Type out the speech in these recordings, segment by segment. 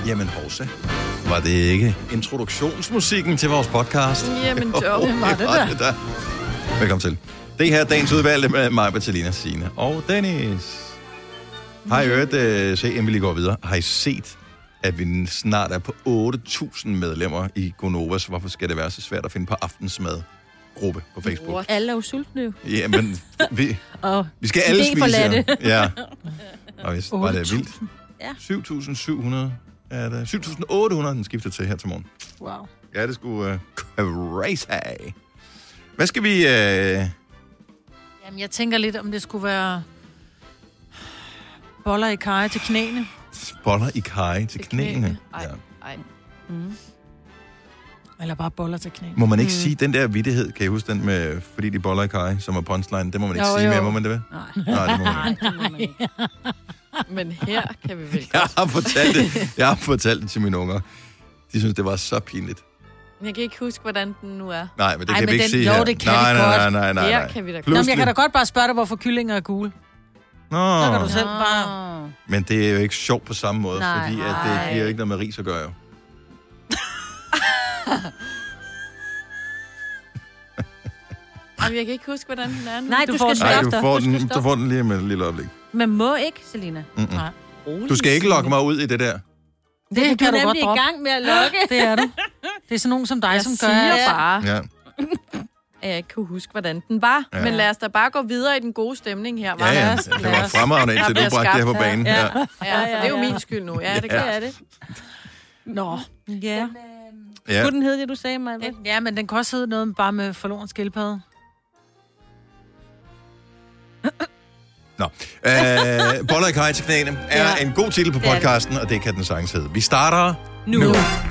Jamen, hovsa. Var det ikke introduktionsmusikken til vores podcast? Jamen, jo. Var det der? Velkommen til. Det her er dagens udvalgte med mig, Bertalina, Signe og Dennis. Har I hørt, se inden vi lige går videre, har I set, at vi snart er på 8.000 medlemmer i Gonovas? Hvorfor skal det være så svært at finde på aftensmadgruppe på Facebook? What? Alle er jo sultne jo. Jamen, vi skal alle idé spise forladte. her. Ja. Og hvis var det vildt. Ja. 7.700 er det. 7.800 den skifter til her til morgen. Wow. Ja, det skulle crazy. Hvad skal vi... Jamen, jeg tænker lidt, om det skulle være boller i karry til knæene. Boller i karry til knæene. Ej, Ja. ej. Eller bare boller til knæene. Må man ikke sige den der vittighed? Kan I huske den med, fordi de boller i karry, som er punchline? Det må man ikke sige mere, må man det ved? Nej, det må man ikke. Men her kan vi vel Jeg godt. har fortalt det til mine unger. De synes, det var så pinligt. Jeg kan ikke huske, hvordan den nu er. Nej, men det Ej, kan men vi ikke den- sige jo, her. det kan nej, vi nej, godt. nej, nej, Her nej. kan vi da godt. Nå, men jeg Pludselig- kan da godt bare spørge dig, hvorfor kyllinger er gule. Nå, Så kan du selv bare... men det er jo ikke sjovt på samme måde, Nej. fordi at det giver ikke noget med ris at gøre jo. Jamen, jeg kan ikke huske, hvordan den er nu. Nej, du skal Nej, stoppe. du får den lige med et lille øjeblik. Men må ikke, Selina. Mm-mm. Nej. Du skal ikke lokke mig ud i det der. Det Du kan er du godt nemlig i droppe. gang med at lukke. Det er du. Det er sådan nogen som dig, Jeg som gør... siger bare, Ja. at jeg ikke kunne huske, hvordan den var. Ja. Men lad os da bare gå videre i den gode stemning her. Ja, ja, det var fremragende, indtil du bliver bragte det her på skabt her. banen. Ja. Ja. Ja, for det er jo min skyld nu. Ja, det kan det. Nå. Ja. Ja. Skulle den hedde det, du sagde mig? Ja, men den kan også hedde noget bare med forloren skildpadde. Boller i karry til knæene er en god titel på podcasten, og det kan den sagtens hedde. Vi starter nu.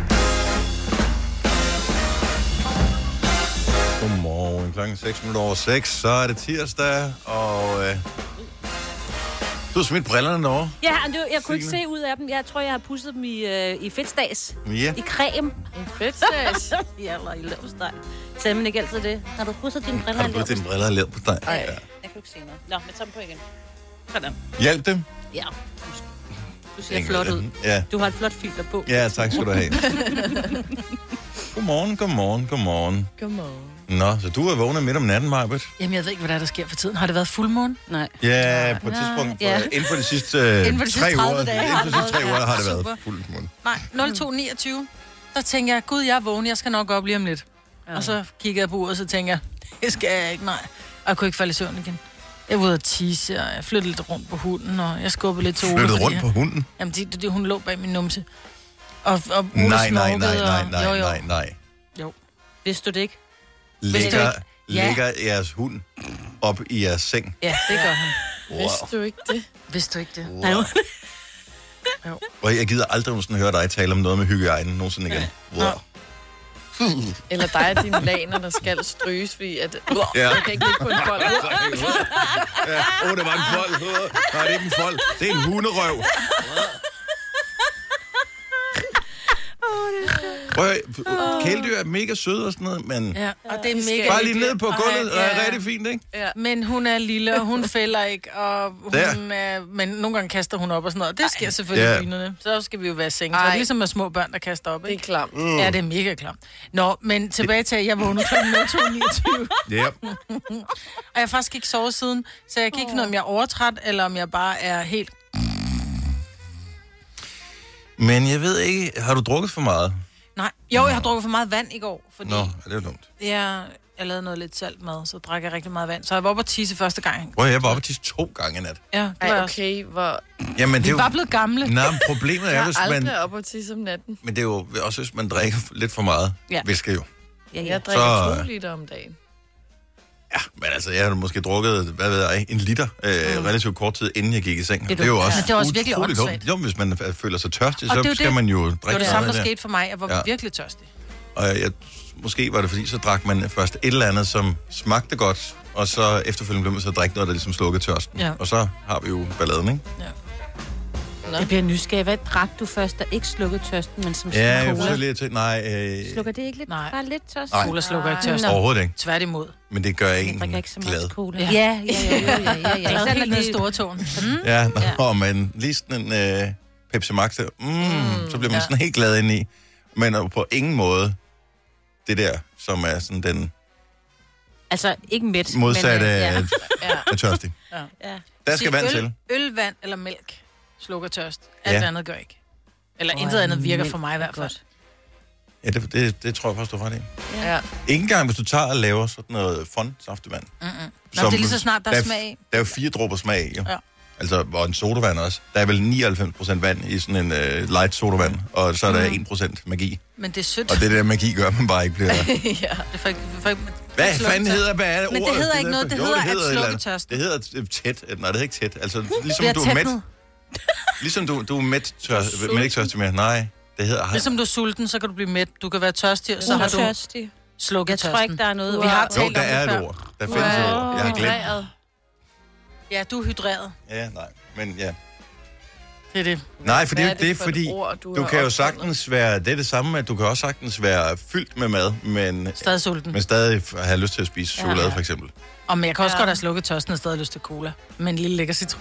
Godmorgen, klokken 6:06, så er det tirsdag, og du har smidt brillerne derovre. Ja, jeg kunne ikke se ud af dem. Jeg tror, jeg har pudset dem i fedtstads. Ja. I creme. En fedtstads. Ja, eller i lavsteg. Sagde man ikke altid det? Har du pudset dine briller? Har du fået dine briller lavet på dig? Ej. Jeg kan ikke se noget. Nå, men tag dem på igen. Sådan. Hjælp dem. Ja. Du ser flot ud. Ja. Du har et flot filter på. Ja, tak skal du have. Godmorgen. Godmorgen. Nå, så du er vågnet midt om natten, Marbet? Jamen, jeg ved ikke, hvad der sker for tiden. Har det været fuldmåne? Nej. Ja, på et tidspunkt, ja. inden for de sidste Inden for de sidste 30 dage inden for de sidste 3 uger har det Super. været fuld måned. Nej, 0229. Der tænker jeg, gud, jeg er vågen, jeg skal nok op lige om lidt. Ja. Og så kigger jeg på uret, og så tænker jeg, det skal jeg ikke, nej. Og jeg kunne ikke falde i søvn igen. Jeg var ude at tisse, og jeg flyttede lidt rundt på hunden, og jeg skubbede lidt til Ole. Flyttede rundt på hunden? Jamen, hun lå bag min numse. Og Ole Nej. snorkede, Jo. Vidste du det ikke? Ligger jeres hund op i jeres seng? Ja, det gør hun. Wow. Vidste du ikke det? Vidste du ikke det? Wow. Jo. Og jeg gider aldrig nogensinde høre dig tale om noget med hygiejne nogensinde igen. Wow. Eller dig og dine laner, der skal stryges, fordi at... Ja. Jeg kan ikke ligge på en fold. Ja. Det var en fold. Nej, det er ikke en fold. Det er en hunderøv. Kæledyr er mega søde og sådan noget, men Ja, og det er mega bare lige hyggeligt. ned på gulvet, og er rigtig fint, ikke? Ja. Men hun er lille, og hun fælder ikke, og hun er, men nogle gange kaster hun op og sådan noget. Det sker selvfølgelig i dynerne. Så skal vi jo være i seng. Så det er ligesom med små børn, der kaster op, Det er ikke? klamt. Ja, det er mega klamt. Nå, men tilbage til, at jeg vågnede kl. 02.29. Ja. Og jeg har faktisk ikke sovet siden, så jeg kan ikke finde ud af, om jeg er overtræt, eller om jeg bare er helt... Men jeg ved ikke, har du drukket for meget? Nej. Jo, jeg har drukket for meget vand i går, fordi Nå, det er jo dumt. jeg lavede noget lidt salt mad, så drak jeg rigtig meget vand. Så jeg var oppe og tisse første gang. Hvor jeg var oppe til 2 gange i nat. Ja, det var Ej, også. okay, hvor... Jamen, det Vi er er jo... bare blevet gamle. Nej, men problemet er, Jeg hvis er man... aldrig op og tisse om natten. Men det er jo også, hvis man drikker lidt for meget. Ja. Væske jo. Ja, Jeg drikker Så- 2 liter om dagen. Ja, men altså, jeg har måske drukket, hvad ved jeg, 1 liter relativt kort tid, inden jeg gik i seng. Det er jo også, Men det er også virkelig utroligt åndssvagt. dumt. Jo, hvis man føler sig tørstig, Og så det er jo skal det. man jo Det var drikke det samme, der der. skete for mig. Jeg var Ja. virkelig tørstig. Og måske var det fordi, så drak man først et eller andet, som smagte godt, og så efterfølgende blev man så at drikke noget, der ligesom slukkede tørsten. Ja. Og så har vi jo balladen, ikke? Jeg bliver nysgerrig. Hvad drak du først, der ikke slukkede tørsten, men som Ja, jeg cola? forsøger lige at tænke, nej, Slukker det ikke lidt? Nej. Bare lidt tørst? Nej. Cola slukker ikke tørsten. overhovedet ikke. Tværtimod. Men det gør Jeg en drikker ikke så glad. meget cola. Ja. Ja. Jeg Især er helt når nede i det- store tårn. Ja, men lige sådan en Pepsi Max, så bliver man sådan helt glad indeni. Men på ingen måde det der, som er sådan den Altså, ikke mæt. modsatte Men, af tørstig. Ja. Der skal vand til. Øl, vand eller mælk slukker tørst. Alt andet gør ikke. Eller intet andet virker for mig i hvert fald. Ja, det tror jeg faktisk, du har ret i. Ja. Ikke engang, hvis du tager og laver sådan noget saftevand. Nå, det er lige så snart, der er smag i. Der er jo 4 dråber smag i, jo. Ja. Altså, og en sodavand også. Der er vel 99% vand i sådan en light sodavand, og så er der 1% magi. Men det er sødt. Og det der magi gør, man bare ikke bliver... Ja. Det er for, Hvad fanden hedder, hvad er det Men ordet? det hedder ikke noget, det hedder at et eller slukke andet. tørsten. Det hedder tæt. Nej, det hedder ikke tæt. Altså, ligesom Bliver du er mæt. tætnet. Ligesom du er mæt tørst, men ikke tørstig mere. Nej, det hedder... Ligesom du er sulten, så kan du blive mæt. Du kan være tørstig, og så har du tørstig. slukket Jeg tørsten. tror ikke, der er noget... Vi har Jo, talt der om er det et før. ord. Der findes et ord. Jeg har glemt. Hydreret. Ja, du er hydreret. Ja, nej. Men ja. Det er det. Nej, for det er Hvad jo det, for fordi et ord, du du har kan jo opfundet? sagtens være... Det er det samme, at du kan også sagtens være fyldt med mad, men Stadig sulten. stadig have lyst til at spise chokolade, for eksempel. Og men jeg kan også godt have slukket tørsten og stadig lyst til cola. Med en lille lækker citron.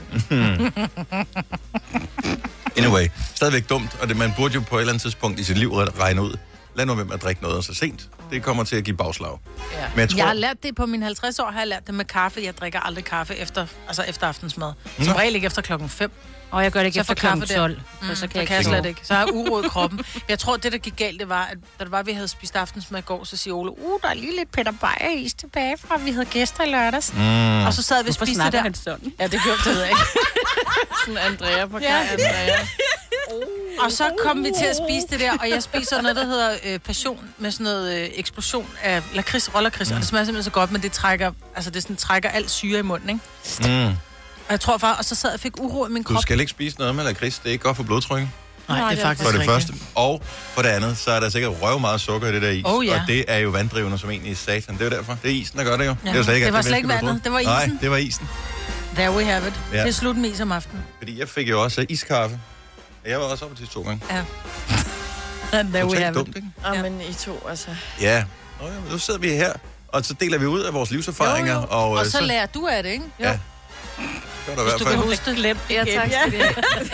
Anyway, stadigvæk dumt, og man burde jo på et eller andet tidspunkt i sit liv regne ud. Lad nu være med at drikke noget så sent. Det kommer til at give bagslag. Ja. Men jeg tror... Jeg har lært det på mine 50 år, har jeg lært det med kaffe. Jeg drikker aldrig kaffe efter aftensmad. Som regel ikke efter klokken 5. Og jeg gør det ikke Så efter får kaffe klokken 12. Så kan jeg jeg ikke slet ikke. Så har jeg uro i kroppen. Jeg tror, det der gik galt, det var, at da det var, vi havde spist aftensmad i går, så siger Ole, der er lige lidt Peter Beyer is tilbage fra, vi havde gæster i lørdags. Og så sad vi og Hvorfor spiste det snakker der. han sådan? Ja, det gjorde det, ikke. Sådan Andrea på Andrea. Og så kom vi til at spise det der, og jeg spiser noget, der hedder passion, med sådan noget eksplosion af lakrids, rollerkrids, og det smager simpelthen så godt, men det trækker, altså det sådan, trækker alt syre i munden, ikke? Og jeg tror faktisk, og så sad jeg og fik uro i min krop. Du skal ikke spise noget med lakrids. Det er ikke godt for blodtrykket. Nej, det er faktisk For det rigtigt. første. Og for det andet, så er der sikkert røv meget sukker i det der is. Oh, ja. Og det er jo vanddrivende som egentlig satan. Det er jo derfor. Det er isen, der gør det jo. Ja. Det, er jo slet ikke, Det var alt slet ikke menneske, vandet. du Det var troede. isen. Nej, det var isen. There we have it. Ja. Det er slut med is om aftenen. Fordi jeg fik jo også iskaffe. Jeg var også oppe til 2 gange. Ja. And there we Totalt have dumt, it. ikke? Ja. Men I to, altså. Ja. Nå, ja, nu sidder vi her, og så deler vi ud af vores livserfaringer. Jo. Og så lærer du af det, ikke? Ja. Det var der i Hvis hvert du fald. kan huske det. Glem Ja, tak skal det.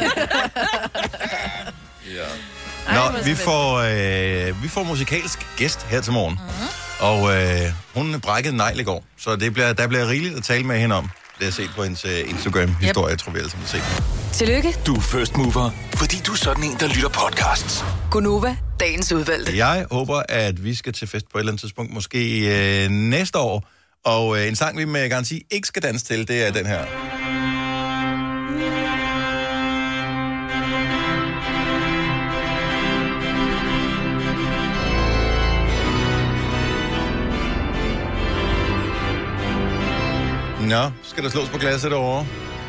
Ja. Ej, Nå, hvor vi får musikalsk gæst her til morgen. Og hun brækkede negl i går, så der bliver rigeligt at tale med hende om. Det har jeg set på hendes Instagram-historie, jeg tror vi alle sammen har set. Tillykke, Du er first mover, fordi du er sådan en, der lytter podcasts. Gunova, dagens udvalgte. Jeg håber, at vi skal til fest på et eller andet tidspunkt, måske næste år. Og en sang, vi med garanti ikke skal danse til, det er den her. Nå, skal der slås på glasset derovre?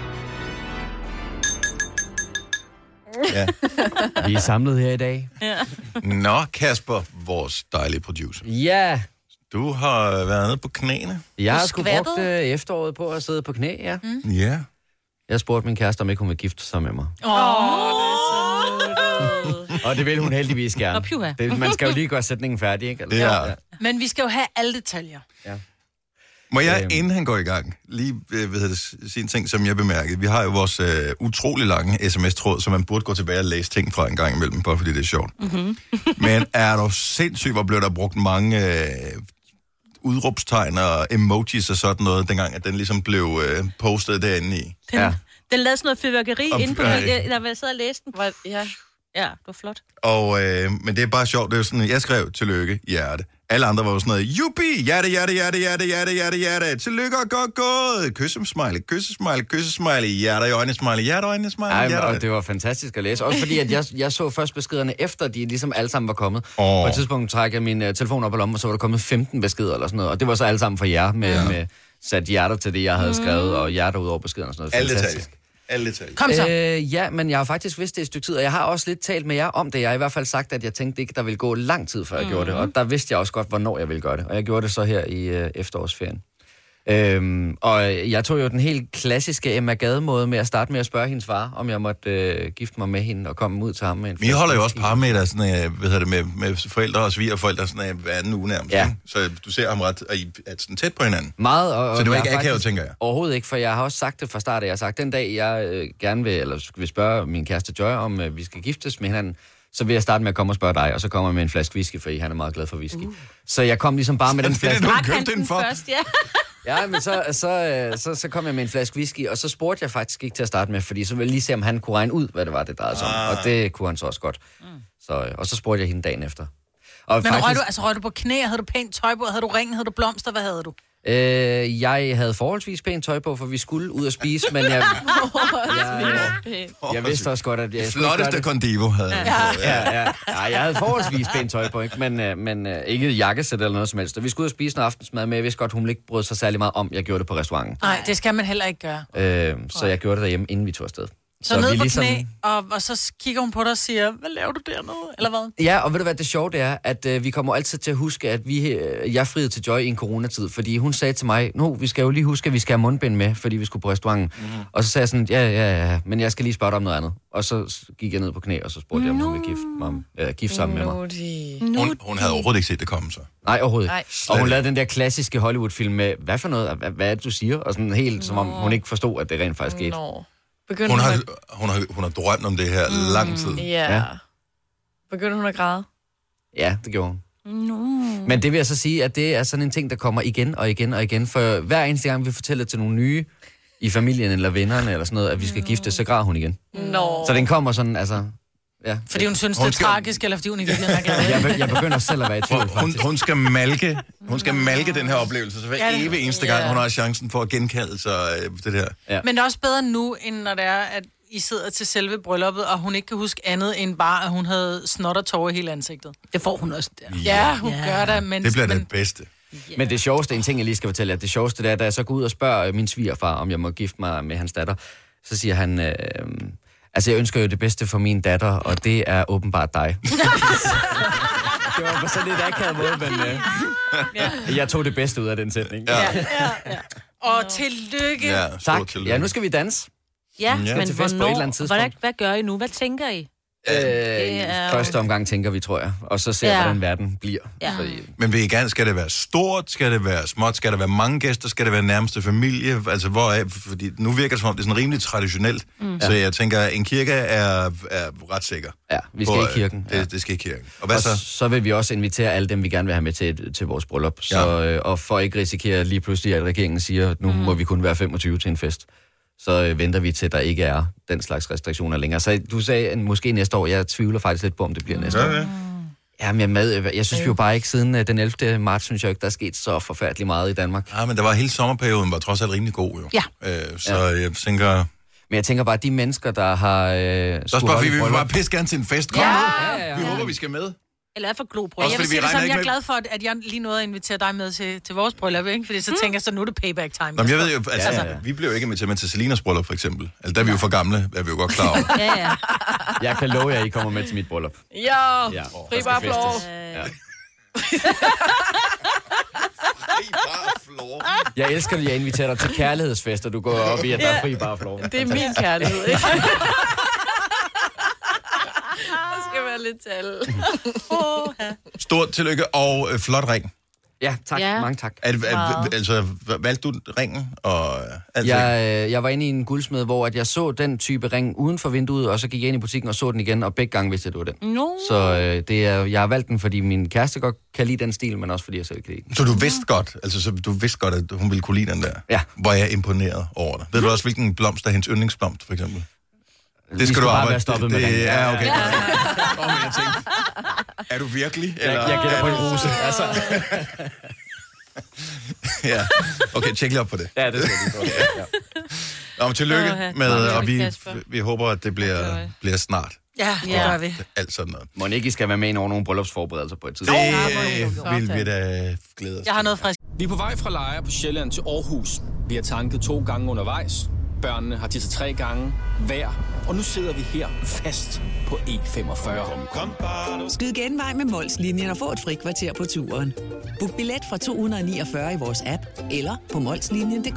Ja. Vi er samlet her i dag. Nå, Kasper, vores dejlige producer. Ja, Du har været nede på knæene. jeg har sgu skvattet? brugt efteråret på at sidde på knæ, ja. Ja. Jeg spurgte min kæreste, om ikke hun ville gifte sig med mig. Det er så Og det vil hun heldigvis gerne. puha. Man skal jo lige gøre sætningen færdig, ikke? Det er- Men vi skal jo have alle detaljer. Må jeg, inden han går i gang, lige sige en ting, som jeg bemærkede. Vi har jo vores utrolig lange sms-tråd, så man burde gå tilbage og læse ting fra en gang imellem, bare fordi det er sjovt. Men er du sindssygt, hvor blev der brugt mange udråbstegn og emojis og sådan noget, dengang at den ligesom blev postet derinde i? Ja. Den lavede sådan noget fyrværkeri Om- inde på Ej. der var jeg sad og læste den. Ja. Ja, det var flot. Og, men det er bare sjovt, det er jo sådan, jeg skrev tillykke, hjerte. Alle andre var jo sådan noget, jubi, hjerte, hjerte, hjerte, hjerte, hjerte, hjerte, hjerte, tillykke og godt gået, kyssesmiley, kyssesmiley, kyssesmiley, hjerter i øjnene, smiley, hjerter i øjnene, smiley, Ej, hjerter. og det var fantastisk at læse. Også fordi, at jeg så først beskederne efter, de ligesom alle sammen var kommet. Åh. På et tidspunkt trak jeg min telefon op og lommen, og så var der kommet 15 beskeder eller sådan noget. Og det var så alle sammen fra jer, med sat hjerter til det, jeg havde skrevet, og hjerter ud over beskederne og sådan noget. Alle Fantastisk. detaljer. Alle detaljer. Kom så. Ja, men jeg har faktisk vidst det et stykke tid, og jeg har også lidt talt med jer om det. Jeg har i hvert fald sagt, at jeg tænkte ikke, der ville gå lang tid, før jeg gjorde det. Og der vidste jeg også godt, hvornår jeg ville gøre det. Og jeg gjorde det så her i efterårsferien. Og jeg tog jo den helt klassiske Emma Gade-måde med at starte med at spørge hendes far, om jeg måtte gifte mig med hende og komme ud til ham med en. Vi holder jo også parametre sådan, med forældre og svigerforældre sådan hver anden uge nærmest. Ja. Så du ser ham ret, og I er sådan tæt på hinanden. Meget. Og så det var ikke akavet, tænker jeg? Overhovedet ikke, for jeg har også sagt det fra start af. Jeg har sagt, den dag jeg gerne vil spørge min kæreste Joy, om vi skal giftes med hinanden, så vil jeg starte med at komme og spørge dig, og så kommer jeg med en flaske whisky, fordi han er meget glad for whisky. Så jeg kom ligesom bare med den flaske. Det er det, du købte den for? Først, ja. Ja, men så kom jeg med en flaske whisky, og så spurgte jeg faktisk ikke til at starte med, fordi så ville jeg lige se, om han kunne regne ud, hvad det var, det drejede sig om. Og det kunne han så også godt. Og så spurgte jeg hende dagen efter. Og men faktisk, røg du på knæ? Havde du pænt tøj på? Havde du ring? Havde du blomster? Hvad havde du? Jeg havde forholdsvis pænt tøj på, for vi skulle ud og spise, men jeg vidste også godt, at jeg flotteste Condivo havde jeg havde forholdsvis pænt tøj på, ikke? Men ikke jakkesæt eller noget som helst. Og vi skulle ud og spise en aftensmad, men jeg vidste godt, hun ikke brød sig særlig meget om, jeg gjorde det på restauranten. Nej, det skal man heller ikke gøre. Så jeg gjorde det derhjemme, inden vi tog afsted. Så ned på knæ, og så kigger hun på dig og siger, hvad laver du dernede, eller hvad? Ja, og ved du hvad, det sjove det er, at vi kommer altid til at huske, at jeg friede til Joy i en coronatid, fordi hun sagde til mig, vi skal jo lige huske, at vi skal have mundbind med, fordi vi skulle på restauranten. Og så sagde jeg sådan, ja, men jeg skal lige spørge dig om noget andet. Og så gik jeg ned på knæ, og så spurgte jeg, om hun ville gifte sammen med mig. Hun havde overhovedet ikke set det komme, så. Nej, overhovedet ikke. Og hun lavede den der klassiske Hollywood-film med, hvad for noget, hvad er det, du siger? Og sådan helt, som om hun ikke forstod, at det rent faktisk skete. Hun har drømt om det her lang tid. Ja. Begyndte hun at græde? Ja, det gjorde hun. Men det vil jeg så sige, at det er sådan en ting, der kommer igen og igen og igen. For hver eneste gang, vi fortæller til nogle nye i familien eller vennerne eller sådan noget, at vi skal gifte, så græder hun igen. Så den kommer sådan, altså... Ja. Fordi hun synes, det er tragisk, eller fordi hun i virkeligheden er glad? Jeg begynder selv at være i tvivl. Hun skal malke den her oplevelse, så hver evig eneste gang, hun har chancen for at genkalde sig det der. Ja. Men det er også bedre nu, end når det er, at I sidder til selve brylluppet, og hun ikke kan huske andet end bare, at hun havde snot og tårer i hele ansigtet. Det får hun også der. Ja, hun gør det, men... Det bliver det bedste. Yeah. Men det sjoveste, en ting jeg lige skal fortælle jer, det sjoveste det er, da jeg så går ud og spørger min svigerfar, om jeg må gifte mig med hans datter, så siger han... Altså, jeg ønsker jo det bedste for min datter, og det er åbenbart dig. Det var på sådan lidt akavet måde, men jeg tog det bedste ud af den sætning. Ja. Og tillykke. Ja, tak. Tillykke. Ja, nu skal vi danse. Ja, men til fest på et eller andet tidspunkt. Hvad gør I nu? Hvad tænker I? Første omgang tænker vi, tror jeg. Og så ser hvordan verden bliver. Ja. Men vil I gerne, skal det være stort? Skal det være småt? Skal der være mange gæster? Skal det være nærmeste familie? Altså, fordi nu virker det som om, det er sådan rimelig traditionelt. Så jeg tænker, en kirke er ret sikker. Ja, vi skal i kirken. Det skal i kirken. Og hvad så? Så vil vi også invitere alle dem, vi gerne vil have med til vores bryllup. Så, og for ikke risikere lige pludselig, at regeringen siger, at nu må vi kun være 25 til en fest. Så venter vi til, at der ikke er den slags restriktioner længere. Så du sagde, måske næste år. Jeg tvivler faktisk lidt på, om det bliver næste år. Ja, men jeg synes vi jo bare ikke siden den 11. marts, synes jeg ikke, der er sket så forfærdeligt meget i Danmark. Ja, men der var hele sommerperioden, var trods alt rimelig god jo. Ja. Jeg tænker... Men jeg tænker bare, de mennesker, der har... Så spørger vi vil bare pisse gerne til en fest. Kom nu! Vi håber, vi skal med. Eller er for globrød. Jeg vil sige det sådan, jeg er glad for, at jeg lige nåede at invitere dig med til vores bryllup, ikke? Fordi så tænker jeg, så nu er det payback time. Nå, men jeg ved jo, altså, vi blev jo ikke inviteret med til Selinas bryllup, for eksempel. Altså, der er vi jo for gamle, er vi jo godt klar over. Ja. Jeg kan love jer, at I kommer med til mit bryllup. Ja, fri bare flår. Jeg elsker, at jeg inviterer dig til kærlighedsfest, og du går op i, at der er fri bare flår. Det er min kærlighed, ikke? Lidt tal. Stort tillykke og flot ring. Ja, tak. Ja. Mange tak. Altså, valgte du ringen og alt? Jeg var inde i en guldsmed, hvor at jeg så den type ring uden for vinduet, og så gik jeg ind i butikken og så den igen, og begge gange vidste jeg, det var den. No. Så jeg har valgt den, fordi min kæreste godt kan lide den stil, men også fordi jeg selv kan lide den. Så du vidste godt, at hun ville kunne lide den der? Ja. Hvor jeg er imponeret over det. Ved du også, hvilken blomst er hendes yndlingsblomst, for eksempel? Det skal du bare være stoppet med ringen. Ja, okay. Jeg tænkte, er du virkelig? Eller? Jeg gætter på en rose. Altså. Ja, okay, tjek lige op på det. Ja, det skal vi på. Ja. Tillykke med, og vi håber, at det bliver snart. Ja, det gør vi. Alt sådan noget. Må ikke skal være med over nogle bryllupsforberedelser på et tidspunkt. Det vil vi da glæde os. Jeg har noget frisk. Vi er på vej fra Lejre på Sjælland til Aarhus. Vi har tanket 2 gange undervejs. børnene har tisset 3 gange hver. Og nu sidder vi her fast på E45. Skyd genvej med Mols-linjen og få et frikvarter på turen. Book billet fra 249 i vores app eller på molslinjen.dk.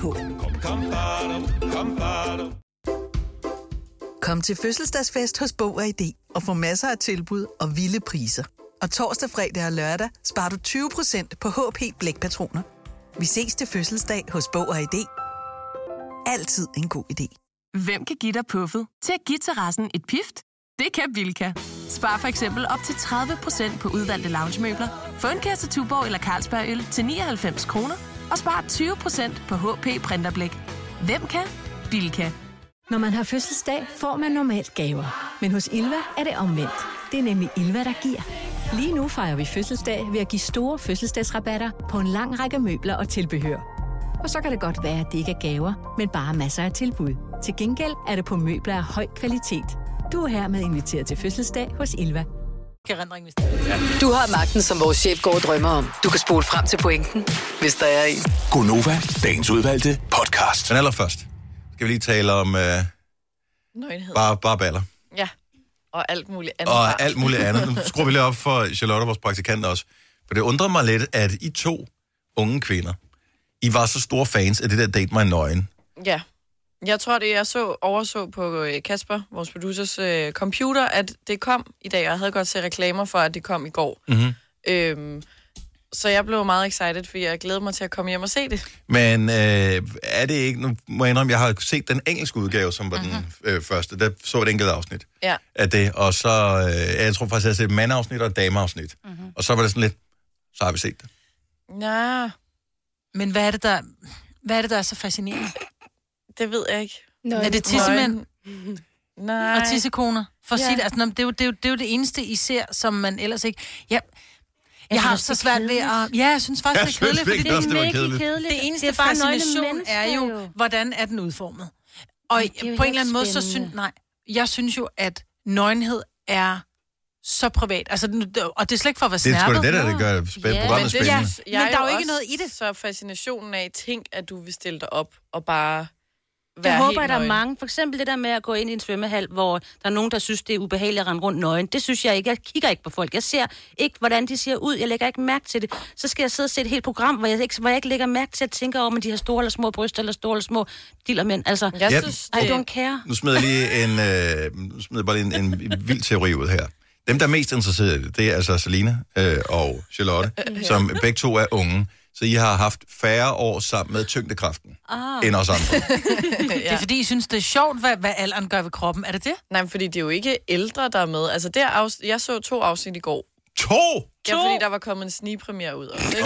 Kom til fødselsdagsfest hos Bog og ID og få masser af tilbud og vilde priser. Og torsdag, fredag og lørdag sparer du 20% på HP blækpatroner. Vi ses til fødselsdag hos Bog og ID. Altid en god idé. Hvem kan give dig puffet til at give terrassen et pift? Det kan Bilka. Spar for eksempel op til 30% på udvalgte loungemøbler. Få en kasse Tuborg eller Carlsberg øl til 99 kroner. Og spar 20% på HP printerblæk. Hvem kan? Bilka. Når man har fødselsdag, får man normalt gaver. Men hos Ilva er det omvendt. Det er nemlig Ilva, der giver. Lige nu fejrer vi fødselsdag ved at give store fødselsdagsrabatter på en lang række møbler og tilbehør. Og så kan det godt være, at det ikke er gaver, men bare masser af tilbud. Til gengæld er det på møbler af høj kvalitet. Du er hermed inviteret til fødselsdag hos Ilva. Du har magten, som vores chef går og drømmer om. Du kan spole frem til pointen, hvis der er en. Gonova, dagens udvalgte podcast. Men allerførst skal vi lige tale om nøgenhed. Bare baller. Ja, og alt muligt andet. Og alt muligt andet. Nu skruer vi lige op for Charlotte, vores praktikant også. For det undrer mig lidt, at I 2 unge kvinder, I var så store fans af det der Date My Nøgen. Ja. Jeg tror, det jeg overså på Kasper, vores producers computer, at det kom i dag, og jeg havde godt set reklamer for, at det kom i går. Mm-hmm. Så jeg blev meget excited, fordi jeg glæder mig til at komme hjem og se det. Men er det ikke... Nu må jeg indrømme, jeg har set den engelske udgave, som var den første. Der så et enkelt afsnit af det. Og så... jeg tror faktisk, jeg har set et mandafsnit og et dameafsnit. Mm-hmm. Og så var det sådan lidt... Så har vi set det. Ja. Men hvad er det, der er så fascinerende? Det ved jeg ikke. Er det tissemænd? Nej. Og tissekoner? For at sige det, altså, det er jo det eneste, I ser, som man ellers ikke... Jeg har så svært ved at... Ja, jeg synes faktisk, det er kedeligt, fordi det er mega kedeligt. Det eneste fascination er jo, hvordan er den udformet. Og på en eller anden måde, så synes... Nej, jeg synes jo, at nøgenhed er så privat. Altså, og det er slet ikke for at være snærpet. Det er sgu det gør programmet spændende. Men der er jo ikke noget i det. Så fascinationen af, tænk, at du vil stille dig op og bare... Jeg håber, at der er mange. For eksempel det der med at gå ind i en svømmehal, hvor der er nogen, der synes, det er ubehageligt at rende rundt nøgen. Det synes jeg ikke. Jeg kigger ikke på folk. Jeg ser ikke, hvordan de ser ud. Jeg lægger ikke mærke til det. Så skal jeg sidde og se et helt program, hvor jeg ikke lægger mærke til at tænke over, om de har store eller små bryster, eller store eller små dillermænd. Altså, jeg synes, I don't care. Nu smider jeg lige en vild teori ud her. Dem, der er mest interesserede, det er altså Selina og Charlotte, som begge to er unge. Så I har haft færre år sammen med tyngdekraften end os andre. Det er fordi, I synes, det er sjovt, hvad alderen gør ved kroppen. Er det det? Nej, fordi det er jo ikke ældre, der er med. Altså, jeg så 2 afsnit i går. 2? Ja, fordi der var kommet en snigpremiere ud. Ikke?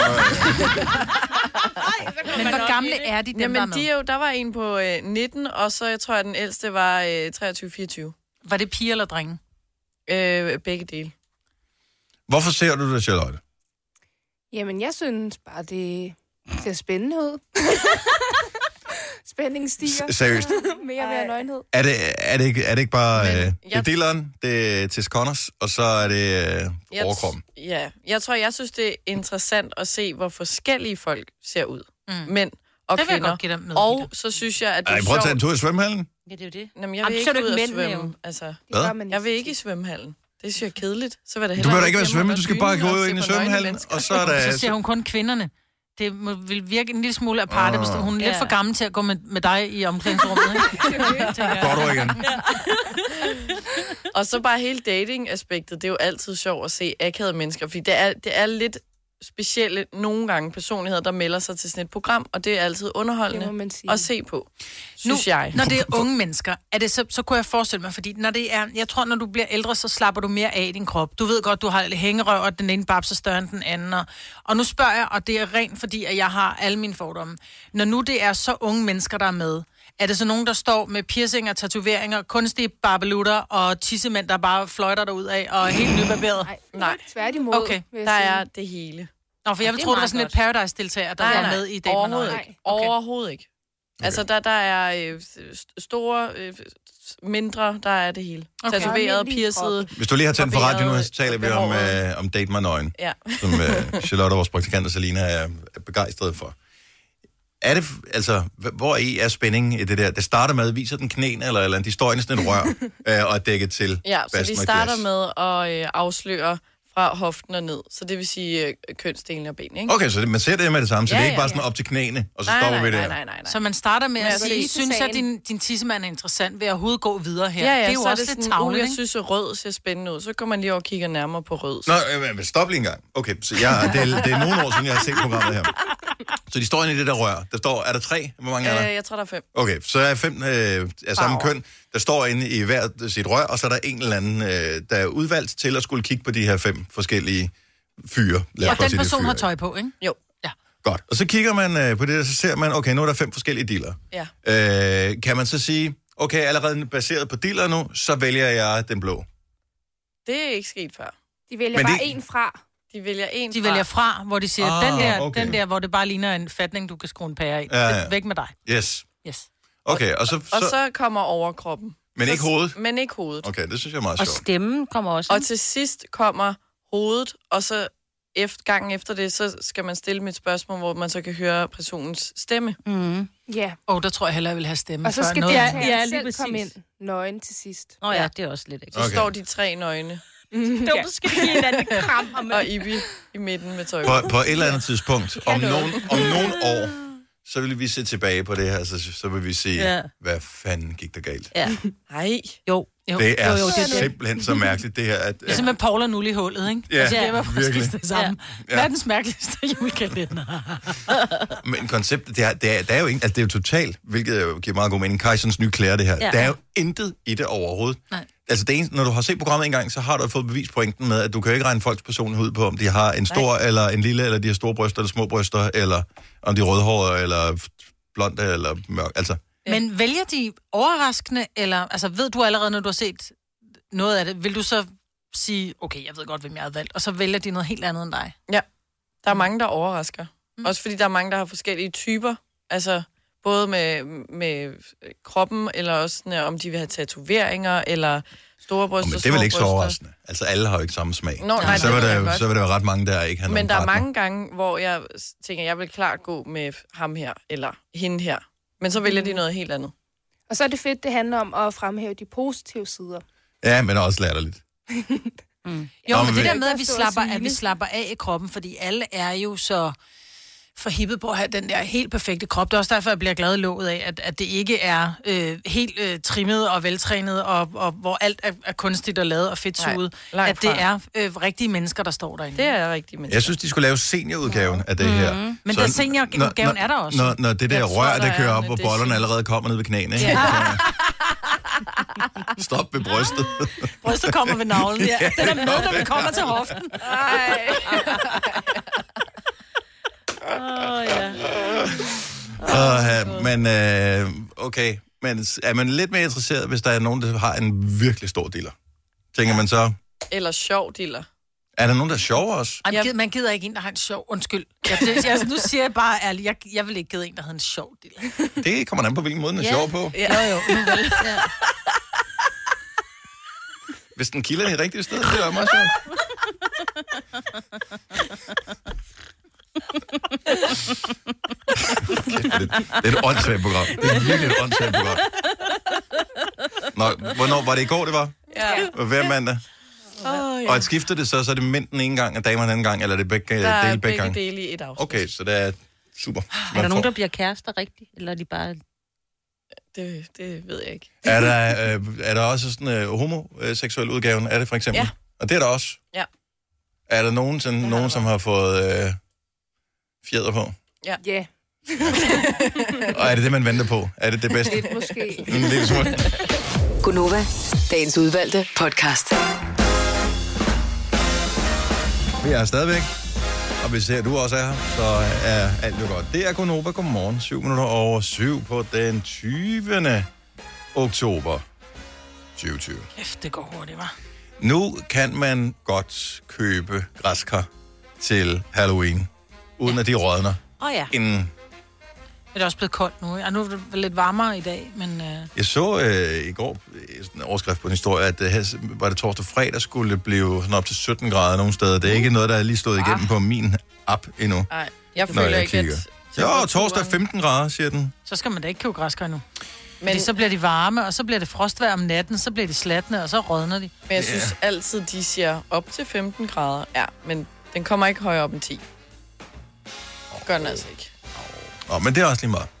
Men hvor gamle er de, dem der med? Der var en på 19, og så jeg tror, at den ældste var 23-24. Var det piger eller drenge? Begge dele. Hvorfor ser du det, Charlotte? Jamen, jeg synes bare, det ser spændende ud. Spændingen stiger. Seriøst? mere og mere nøgenhed. Er det ikke bare... det er dilleren, det er Tess Connors, og så er det overkroppen? Ja, jeg synes, det er interessant at se, hvor forskellige folk ser ud. Mænd og det kvinder. Og så synes jeg, at det er sjovt... Prøv at tage en tur i svømmehallen. Ja, det er jo det. Jamen, jeg vil ikke ud og svømme. Altså, jeg vil ikke i svømmehallen. Det synes jeg er kedeligt. Så vil det du behøver ikke være svømme, du skal bare gå ind i svømmehallen, og så er der... Så ser hun kun kvinderne. Det vil virke en lille smule aparte, hvis hun er lidt for gammel til at gå med dig i omklædningsrummet. Går du igen. Og så bare hele dating-aspektet, det er jo altid sjovt at se akavede mennesker, fordi det er lidt specielle nogle gange personligheder, der melder sig til sådan et program, og det er altid underholdende at se på, synes jeg. Når det er unge mennesker, er det så kunne jeg forestille mig, fordi når det er, jeg tror, når du bliver ældre, så slapper du mere af i din krop. Du ved godt, du har hængerøv, og den ene babs er større end den anden. Og nu spørger jeg, og det er rent fordi, at jeg har alle mine fordomme. Når nu det er så unge mennesker, der er med, er det så nogen, der står med piercinger, tatoveringer, kunstige barbelutter og tissemænd, der bare fløjter derud af og er helt nybarberet? Nej. Tværtimod. Okay, der er det hele. Nå, for jeg ville tro, det var sådan et Paradise-deltager, der var med i dag. Overhovedet ikke. Okay. Overhovedet ikke. Okay. Altså, der er store, mindre, der er det hele. Okay. Tatoveret, piercet. Hvis du lige har tændt for radio nu, så taler vi om Date My Nøgen, som Charlotte, vores praktikant og Selina, er begejstret for. Er det, altså, hvor er spændingen i det der? Det starter med, viser den knæene, eller de står inde i sådan et rør og er dækket til. Ja, så de starter med at afsløre fra hoften og ned. Så det vil sige kønsdelene og ben, ikke? Okay, så man ser det med det samme, så det er ikke bare sådan op til knæene, og så stopper vi der. Nej. Så man starter med at sige, synes jeg, din tissemand er interessant, ved at overhovedet gå videre her. Ja, det er jo så også det lidt sådan, tavligt, jeg synes, at rød ser spændende ud. Så går man lige over og kigger nærmere på rød. Nå, men stop lige en gang. Okay, så det er nogle år siden, jeg har set programmet her. Så de står inde i det der rør. Der står, er der 3? Hvor mange er der? Jeg tror, der er 5. Okay, så er 5 af samme køn, der står inde i hver sit rør, og så er der en eller anden, der er udvalgt til at skulle kigge på de her 5 forskellige fyre. Og den person har tøj på, ikke? Jo. Ja. Godt. Og så kigger man på det, og så ser man, okay, nu er der 5 forskellige dealer. Ja. Kan man så sige, okay, allerede baseret på dealer nu, så vælger jeg den blå? Det er ikke sket før. De vælger bare en fra. De vælger fra, hvor de siger, den der, hvor det bare ligner en fatning, du kan skrue en pære i. Ja. Væk med dig. Yes. Okay, og så kommer overkroppen. Men ikke hovedet? Men ikke hovedet. Okay, det synes jeg er meget sjovt. Og stemmen kommer også. Og til sidst kommer hovedet, og så gangen efter det, så skal man stille mit spørgsmål, hvor man så kan høre personens stemme. Mm. Ja. Der tror jeg hellere, jeg vil have stemme. Og så skal noget. selv komme ind nøgen til sidst. Ja, det er også lidt ekstra. Så står de 3 nøgne. Du skal give en anden kram. Og Ibi i midten med tøj. På et eller andet tidspunkt, om nogle år, så vil vi se tilbage på det her, så vil vi se, hvad fanden gik der galt. Ja. Nej. Jo. Det er simpelthen så mærkeligt, det her. At, det er simpelthen Paul og Null i hullet, ikke? Ja, det var virkelig. Det samme. Ja. Verdens mærkeligste julekalender. Men konceptet, det er jo ikke, altså det er jo totalt, hvilket giver meget god mening, Kajsons nye klæder, det her. Ja. Der er jo intet i det overhovedet. Nej. Altså det eneste, når du har set programmet en gang, så har du fået bevispointen med, at du kan ikke regne folks personlighed ud på, om de har en stor eller en lille, eller de har store bryster eller små bryster, eller om de er rødhårede, eller blonde, eller mørk. Altså. Men vælger de overraskende, eller altså ved du allerede, når du har set noget af det, vil du så sige, okay, jeg ved godt, hvem jeg har valgt, og så vælger de noget helt andet end dig? Ja, der er mange, der overrasker. Også fordi der er mange, der har forskellige typer, altså både med kroppen, eller også sådan, om de vil have tatoveringer, eller store bryster, men det er vel ikke så overraskende. Altså alle har jo ikke samme smag. Nej, så vil der være ret mange, der ikke har nogen Men der partner. er mange gange, hvor jeg tænker, jeg vil klart gå med ham her, eller hende her. Men så vælger de noget helt andet. Og så er det fedt, det handler om at fremhæve de positive sider. Ja, men også latterligt. Jo, men det der med, at vi slapper af i kroppen, fordi alle er jo så forhippet på at have den der helt perfekte krop. Det er også derfor, jeg bliver glad i låget af, at det ikke er helt trimmet og veltrænet, og hvor alt er kunstigt og lavet og fedtsuget. At det er rigtige mennesker, der står derinde. Det er rigtige mennesker. Jeg synes, de skulle lave seniorudgaven af det her. Men den seniorudgaven er der også. Når det der rør, der kører op, hvor bollerne allerede kommer ned ved knæene. Ja. Stop ved brystet. Brystet kommer ved navlen, ja. Den er med, når vi kommer til hoften. Men okay. Men er man lidt mere interesseret, hvis der er nogen, der har en virkelig stor dealer? Tænker man så... Eller sjov dealer. Er der nogen, der er sjov også? Man gider ikke en, der har en sjov... Undskyld. Nu siger jeg bare ærligt, jeg vil ikke gide en, der havde en sjov dealer. Det kommer an på, hvilken måde den er sjov på. Ja. Jo. Ja. Hvis den kilder i rigtige sted, det er meget sjovt. Okay, det er et åndssvagt program. Det er virkelig et åndssvagt program. Nå, hvornår var det i går, det var? Ja. Hver mandag? Og at skifter det så er det mænd den ene gang, og damer den anden gang, eller er det begge dele i et afsnit. Okay, så det er super. Er der nogen, der bliver kærester rigtigt, eller er de bare... Det ved jeg ikke. Er der også sådan en homoseksuel udgaven af det, for eksempel? Ja. Og det er der også? Ja. Er der nogen, som har fået fjeder på? Ja. Ja. Og er det, man venter på? Er det bedste? Lidt måske. En lille smule. Gunova, dagens udvalgte podcast. Vi er stadigvæk. Og hvis du også er her, så er alt jo godt. Det er Gunova. Godmorgen. 7:07 på den 20. oktober 2020. Kæft, det går hurtigt, hva'? Nu kan man godt købe græskar til Halloween, uden at de rådner. Inden... Det er også blevet koldt nu. Nu er det lidt varmere i dag, men... Jeg så i går en overskrift på en historie, at her var det torsdag fredag skulle blive sådan op til 17 grader nogle steder. Det er ikke noget, der er lige slået igennem på min app endnu. Nej, jeg føler ikke, at Jo, torsdag 15 grader, siger den. Så skal man da ikke købe græskar nu. Men så bliver de varme, og så bliver det frostvejr om natten, så bliver de slatne, og så rådner de. Men jeg synes altid, de siger op til 15 grader. Ja, men den kommer ikke højere op end 10. Det gør den altså ikke. Men det er også lige meget.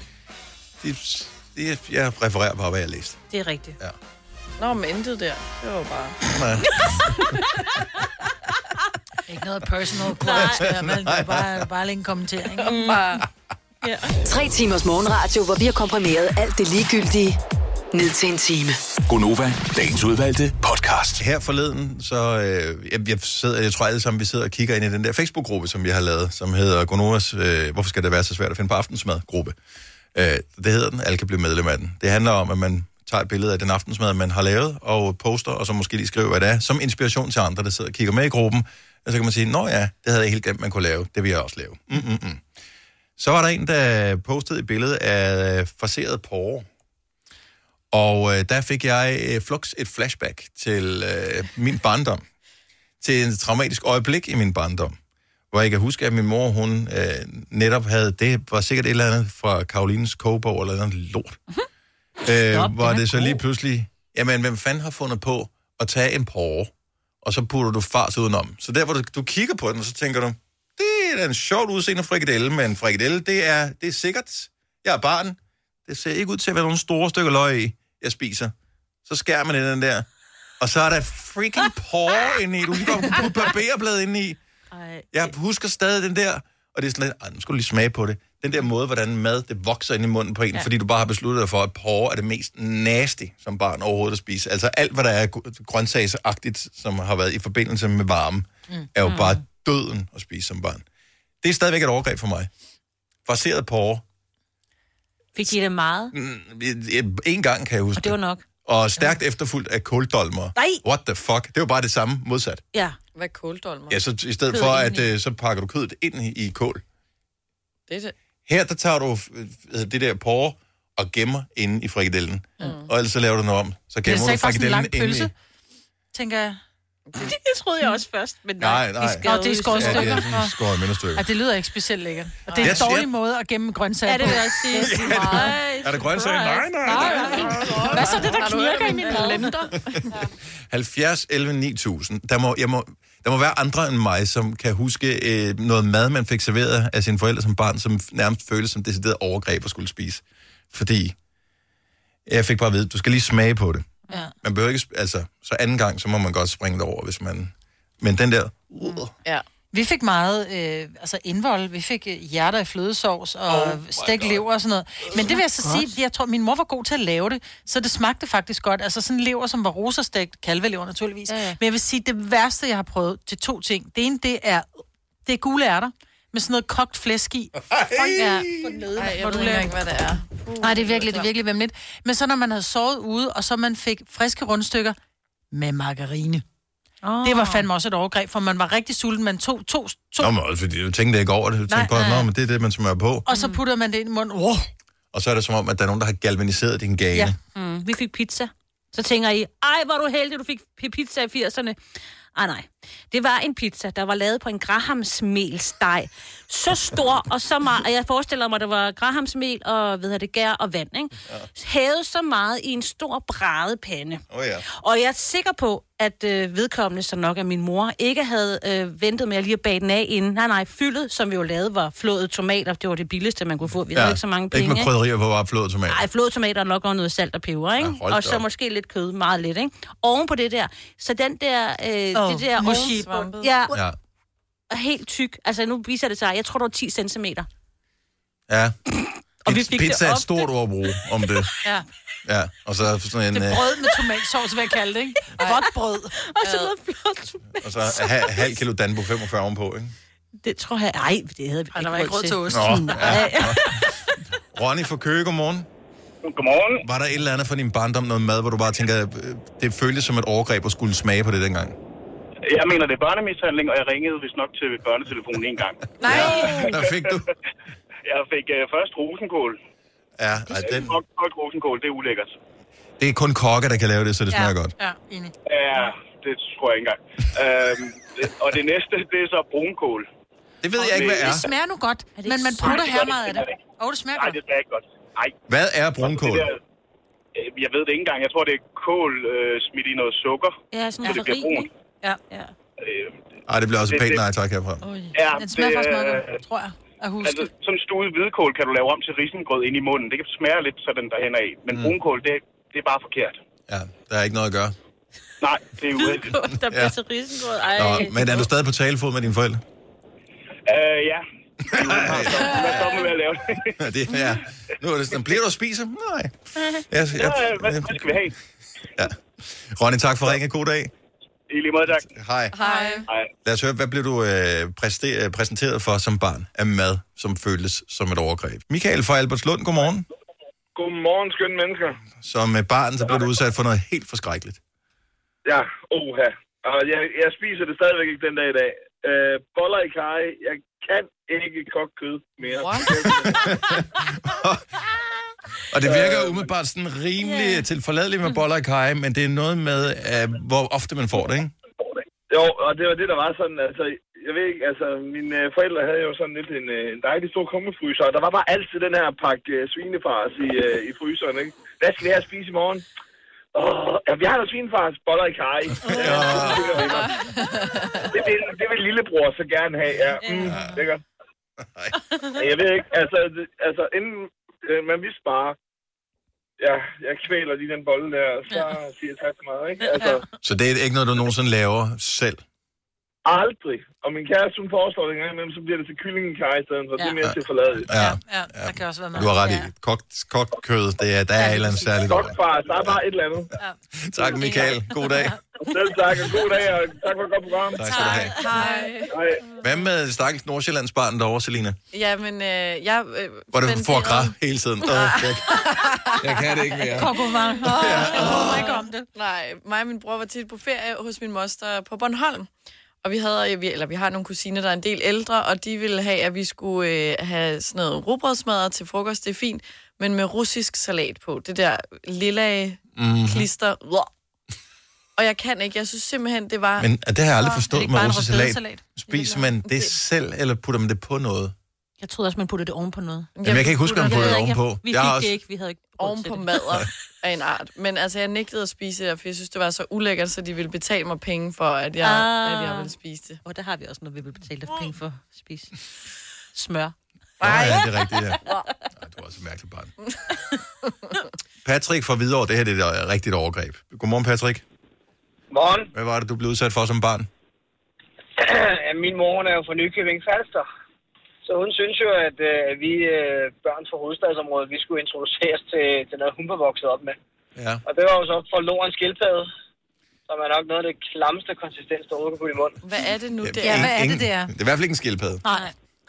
Jeg refererer bare, hvad jeg læste. Det er rigtigt. Ja. Nå, men intet der. Det var bare... Nej. Ikke noget personal quotes der, men det er bare lige en kommentering. Ja. 3 timers morgenradio, hvor vi har komprimeret alt det ligegyldige ned til en time. Gonova, dagens udvalgte podcast. Her forleden, så jeg tror alle sammen, vi sidder og kigger ind i den der Facebook-gruppe, som vi har lavet, som hedder Gonovas, hvorfor skal det være så svært at finde på aftensmad-gruppe. Det hedder den, alle kan blive medlem af den. Det handler om, at man tager et billede af den aftensmad, man har lavet, og poster, og så måske lige skriver, hvad det er, som inspiration til andre, der sidder og kigger med i gruppen. Og så kan man sige, nå ja, det havde jeg helt glemt, man kunne lave. Det vil jeg også lave. Så var der en, der postede et billede af farseret porre. Og der fik jeg et flashback til min barndom. Til en traumatisk øjeblik i min barndom. Hvor jeg kan huske, at min mor, hun netop havde, det var sikkert et eller andet fra Karolines kogebog, eller noget lort. Hvor det så lige pludselig, jamen hvem fanden har fundet på at tage en porre, og så putter du fars udenom. Så der, hvor du kigger på den, og så tænker du, det er da en sjovt udseende frikadelle, men frikadelle, det er sikkert. Jeg er barn. Det ser ikke ud til at være nogle store stykker løg i, jeg spiser. Så skærer man den der, og så er der freaking porre inde i. Du kan godt putte barberblad inde i. Jeg husker stadig den der, og det er sådan lidt, nu skal du lige smage på det. Den der måde, hvordan mad, det vokser ind i munden på en, fordi du bare har besluttet dig for, at porre er det mest nasty, som barn overhovedet at spise. Altså alt, hvad der er grøntsagsagtigt, som har været i forbindelse med varme, er jo bare døden at spise som barn. Det er stadigvæk et overgreb for mig. Farseret porre. Fik de det meget? En gang kan jeg huske. Og det var nok. Og stærkt efterfulgt af kåldolmer. Nej! What the fuck? Det var bare det samme modsat. Ja. Hvad er kåldolmer? Ja, så i stedet for, at så pakker du kødet ind i kål. Det er det. Her, der tager du det der porre og gemmer inde i frikadellen. Og ellers så laver du noget om. Så gemmer du frikadellen inde i... Tænker jeg. Det troede jeg også først, men nej. Det er skåret stykker. Ja, det er skåret mindre stykker. Ja, det lyder ikke specielt lækkert. Og det er en dårlig måde at gemme grøntsager på. Ja, det vil jeg sige. Er der grøntsager? Nej. Hvad så det, der knirker i min blender? 70, 11, 9000. Der må være andre end mig, som kan huske noget mad, man fik serveret af sine forældre som barn, som nærmest føltes som decideret overgreb at skulle spise. Fordi jeg fik bare at vide, du skal lige smage på det. Ja. Man behøver ikke, altså, så anden gang, så må man godt springe det over, hvis man... Men den der... Ja. Vi fik meget indvold. Vi fik hjerter i flødesovs og stegt lever og sådan noget. Men det vil jeg så sige, jeg tror, min mor var god til at lave det, så det smagte faktisk godt. Altså sådan en lever, som var rosastegt, kalvelever naturligvis. Ja. Men jeg vil sige, det værste, jeg har prøvet til 2 ting. Det ene, det er gule ærter med sådan noget kogt flæsk i. Jeg ved ikke, hvad det er. Nej, det er virkelig vemmeligt. Men så når man havde sovet ude, og så man fik friske rundstykker med margarine. Det var fandme også et overgreb, for man var rigtig sulten. Man tog to. Nå, men også fordi du tænkte ikke over det. Du tænkte bare, men det er det, man smører på. Og så putter man det ind i munden. Og så er det som om, at der er nogen, der har galvaniseret din gane. Ja. Vi fik pizza. Så tænker I, hvor du heldig, du fik pizza i 80'erne. Nej. Det var en pizza, der var lavet på en grahamsmelsteg. Så stor og så meget, og jeg forestiller mig, der var grahamsmel og gær og vand, ikke? Ja. Hævet så meget i en stor bradepande. Og jeg er sikker på, at vedkommende, som nok er min mor, ikke havde ventet med at lige at bage den af inden. Nej, fyldet, som vi jo lavede, var flåede tomater. Det var det billigste, man kunne få. Vi havde ikke så mange penge. Ikke med krydderier på, bare flåede tomater. Nej, flåede tomater og nok noget salt og peber, ikke? Ja, og så måske lidt kød, meget lidt, ikke? Oven på det der, så den der... det der mushy-svampe. Ja. Helt tyk. Altså, nu viser det sig, jeg tror, det var 10 centimeter. Ja. Og vi fik pizza er et stort ord at bruge om det. Ja, og så sådan en... Det brød med tomatsovs, vil jeg kalde det, ikke? Vådt brød. Og så noget flot tomat. Og så halv kilo Danbo 45 ovenpå, ikke? Det tror jeg... Ej, det havde vi ikke. Der var ikke råd til ost. Ronny fra Køge, godmorgen. Godmorgen. Var der et eller andet for din barndom, noget mad, hvor du bare tænker, det føltes som et overgreb at skulle smage på det dengang? Jeg mener, det er børnemishandling, og jeg ringede vist nok til børnetelefonen en gang. Nej! Hvad fik du? Jeg fik først rosenkål. Ja, den... Kogt rosenkål, det er ulækkert. Det er kun kokke, der kan lave det, så det smager godt. Ja, enig. Ja, det tror jeg ikke engang. Og det næste, det er så brunkål. Det ved jeg ikke, hvad er. Det smager nu godt, men man prutter her meget af det. Det smager godt. Nej, det smager ikke godt. Nej. Hvad er brunkål? Jeg ved det ikke engang. Jeg tror, det er kål smidt i noget sukker. Ja, sådan så det bliver brunt. Ja. Ej, det bliver også pænt nej tak herfra. Ja, den smager faktisk meget godt, tror jeg. Altså, sådan stuet hvidkål kan du lave om til risengrød ind i munden. Det kan smage lidt sådan derhen af. Men brunkål, det er bare forkert. Ja, der er ikke noget at gøre. Nej, det er uheldigt. Der bliver til risengrød. Nå, men er du stadig på talefod med dine forældre? Ja. Hvad står med at lave det? Ja. Nu er det sådan, bliver du at spise? Nej. Hvad skal vi have? Ja. Ronny, tak for ringen. God dag. I lige måde, tak. Hej. Lad os høre, hvad blev du præsenteret for som barn af mad, som føltes som et overgreb? Michael fra Albertslund, godmorgen. Godmorgen, skønne mennesker. Som barn, så blev du udsat for noget helt forskrækkeligt. Ja, oha. Og jeg spiser det stadigvæk ikke den dag i dag. Boller i karry. Jeg kan ikke koge kød mere. Og det virker umiddelbart sådan rimelig tilforladeligt med boller i karry, men det er noget med, hvor ofte man får det, ikke? Jo, og det var det, der var sådan, altså, jeg ved ikke, altså, mine forældre havde jo sådan lidt en dejlig stor kummefryser, og der var bare altid den her pakke svinefars i fryseren, ikke? Hvad skal vi have at spise i morgen? Vi har noget svinefars, boller i karry. Det vil lillebror så gerne have, ja. Lækker. Jeg ved ikke, altså inden man vidste bare, ja, jeg kvæler lige den bolle der, og så siger jeg tak så meget, ikke? Altså, så det er ikke noget, du nogensinde laver selv? Aldrig. Og min kæreste, hun foreslår det en gang imellem, så bliver det til kyllingekaj i stedet for. Det er mere til forladet. Ja, der kan også være noget. Du har ret i. Kogt kød, der er et eller andet særligt over. Der er bare et eller andet. Tak, Michael. God dag. Selv tak, og god dag, og tak for et godt program. Tak skal du have. Hej. Hvad med stakkels Nordsjællands barn derovre, Selina? Ja, men jeg... Hvor det får græd hele tiden. Jeg kan det ikke mere. Kokovang. Jeg håber ikke om det. Nej, mig og min bror var tit på ferie hos min moster på Bornholm. Og vi har nogle kusiner, der er en del ældre, og de ville have, at vi skulle have sådan noget rugbrødsmadder til frokost. Det er fint, men med russisk salat på. Det der lilla klister. Og jeg kan ikke. Jeg synes simpelthen, det var... Men det har jeg aldrig forstået med russisk salat. Spiser man det selv, eller putter man det på noget? Jeg troede også, man puttede det ovenpå noget. Jamen, jeg kan ikke huske, om man puttede det ovenpå. Vi fik det ikke. Vi havde ikke ovenpå madder af en art. Men altså, jeg nægtede at spise det, for jeg synes, det var så ulækkert, så de ville betale mig penge for, at jeg ville spise det. Og der har vi også noget, vi vil betale dig penge for at spise. Smør. Ja, det er rigtigt, ja. Du er også et mærkeligt barn. Patrick fra Hvidovre, det her det er et rigtigt overgreb. Godmorgen, Patrick. Morgen. Hvad var det, du blev udsat for som barn? Min mor er jo fra Nykøbing Falster. Så hun synes jo, at vi børn fra hovedstadsområdet, vi skulle introduceres til noget, hun var vokset op med. Ja. Og det var jo så forloren skildpadde, som er nok noget af det klamste konsistens, der overgår på i munden. Hvad er det nu, det er? Hvad er det, det er? Det er i hvert fald ikke en skildpadde. Nej.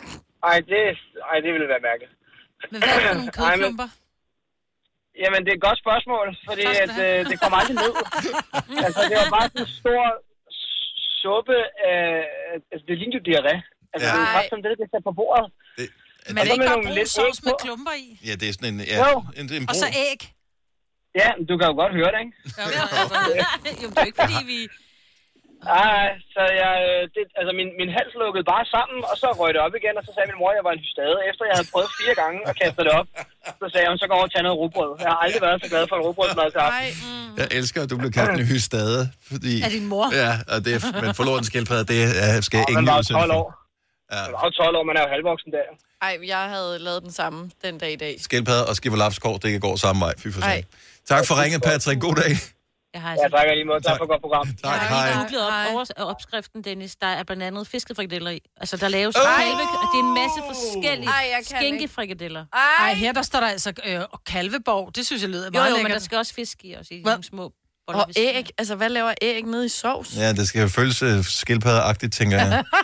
Ej, det ville være mærkeligt. Men hvad er det for nogle kødklumper? Jamen, det er et godt spørgsmål, fordi det kommer aldrig ned. Altså, det var bare sådan en stor suppe af... Altså, det lignede jo diarré. Altså, det er jo faktisk det, der sat på bordet. Men er det ikke bare brun sovs med klumper i? Ja, det er sådan en... Ja, en brun. Og så æg. Ja, du kan jo godt høre det, ikke? Jo, det er ikke, fordi vi... Nej, så min hals lukkede bare sammen, og så røg det op igen, og så sagde min mor, at jeg var en hystade. Efter jeg havde prøvet 4 gange at kaste det op, så sagde hun, så går over og tage noget rugbrød. Jeg har aldrig været så glad for en rugbrødsmad til aften. Jeg elsker, at du blev kaldt en hystade, fordi... Af din mor? Ja, og det men forlorens skildpadde, det skal ingen leve selv for. Ja. Man var jo 12 år, man er jo halvvoksen der. Ej, jeg havde lavet den samme den dag i dag. Skildpadde og skiverlapskår, det kan gå samme vej. Fy for sig. Tak for ringet, Patrick. God dag. Ja, tak lige måde. Tak for et godt program. Tak, hej. Jeg har googlet opskriften, Dennis. Der er blandt andet fiskefrikadeller i. Altså, der laves kalve... Det er en masse forskellige skinkefrikadeller. Ej, her der står der altså kalveborg. Det synes jeg lyder meget lækkert. Men der skal også fisk i, også i nogle små boller. Og æg. Altså, hvad laver æg nede i sovs? Ja, det skal jo føles skildpaddeagtigt, tænker jeg. Ej.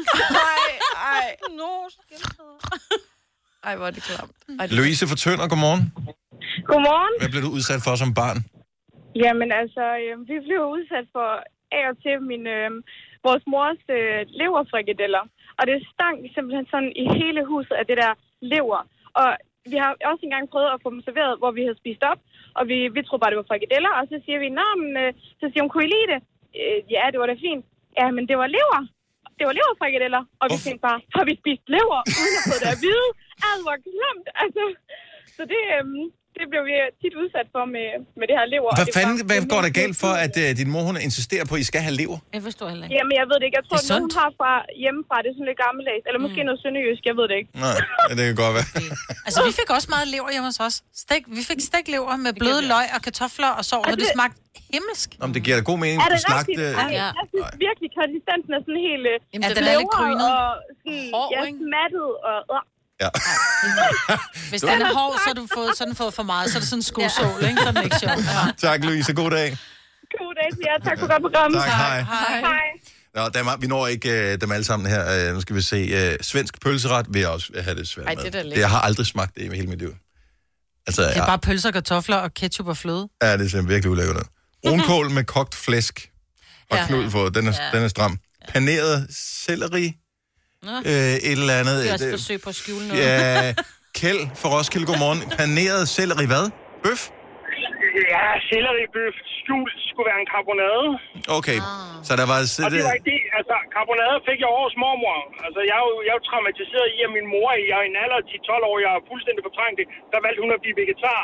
Nå, skildpadder. Ej, hvor er det klamt. Louise fra Tønder, godmorgen. Godmorgen. Hvad blev du udsat for som barn? Jamen altså, vi blev udsat for af og til vores mors leverfrikadeller. Og det stank simpelthen sådan i hele huset af det der lever. Og vi har også engang prøvet at få dem serveret, hvor vi havde spist op. Og vi troede bare, det var frikadeller. Og så siger vi, så siger hun, kunne I lide det? Ja, det var da fint. Ja, men det var lever. det var leverfrikadeller, og vi tænkte bare, har vi spist lever, uden at få det at vide? Alt var glemt, altså. Så det blev vi tit udsat for med det her lever. Hvad går der galt for, at din mor, hun insisterer på, at I skal have lever? Jeg forstår heller ikke. Jamen, jeg ved det ikke. Jeg tror, nogen har fra hjemmefra, det er sådan lidt gammeldags. Eller måske noget sønderjysk, jeg ved det ikke. Nej, det kan godt være. Altså, vi fik også meget lever hjemme hos os. Vi fik steglever med bløde løg og kartofler og sovs, og det smagte himmelsk. Om det giver da god mening, er det du snakke det. Jeg synes virkelig, konsistensen er sådan helt... Jamen, den er lidt grynet. Og sådan, smattet og... Ja. Hvis den er hård, så har den fået for meget, så er det sådan en skosål, ikke? Så er den ikke sjov. Ja. Tak, Louise. God dag. God dag til jer. Tak for godt program. Tak, hej. Hej. Nå, vi når ikke dem alle sammen her. Nu skal vi se. Svensk pølseret vil jeg også have det svært med. Det jeg har aldrig smagt det i hele mit liv. Altså, det er bare pølser, kartofler og ketchup og fløde. Ja, det er virkelig ulækkert. Brunkål med kogt flæsk og knud på. Den er stram. Paneret selleri. Et eller andet. Det er også et forsøg på at skjule noget. Ja, Kjeld for Roskilde, godmorgen. Paneret selleri hvad? Bøf? Ja, selleribøf skjult skulle være en karbonade. Okay, så der var... Og det var ikke det. Altså, karbonade fik jeg over hos mormor. Altså, jeg er jo traumatiseret i, at min mor i en alder til 12 år, jeg er fuldstændig fortrængt det, der valgte hun at blive vegetar.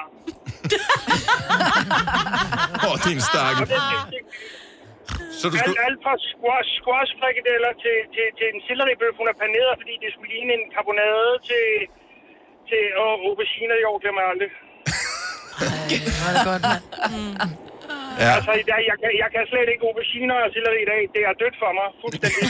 Din stakke. Så du skulle... Alt fra squash-frikadeller til en selleribøf, hun er paneret, fordi det skulle ligne en karbonade til auberginer i år, glemmer jeg aldrig. Var det godt, mand. Ja. Altså, jeg kan slet ikke auberginer og selleri i dag. Det er dødt for mig. Fuldstændig.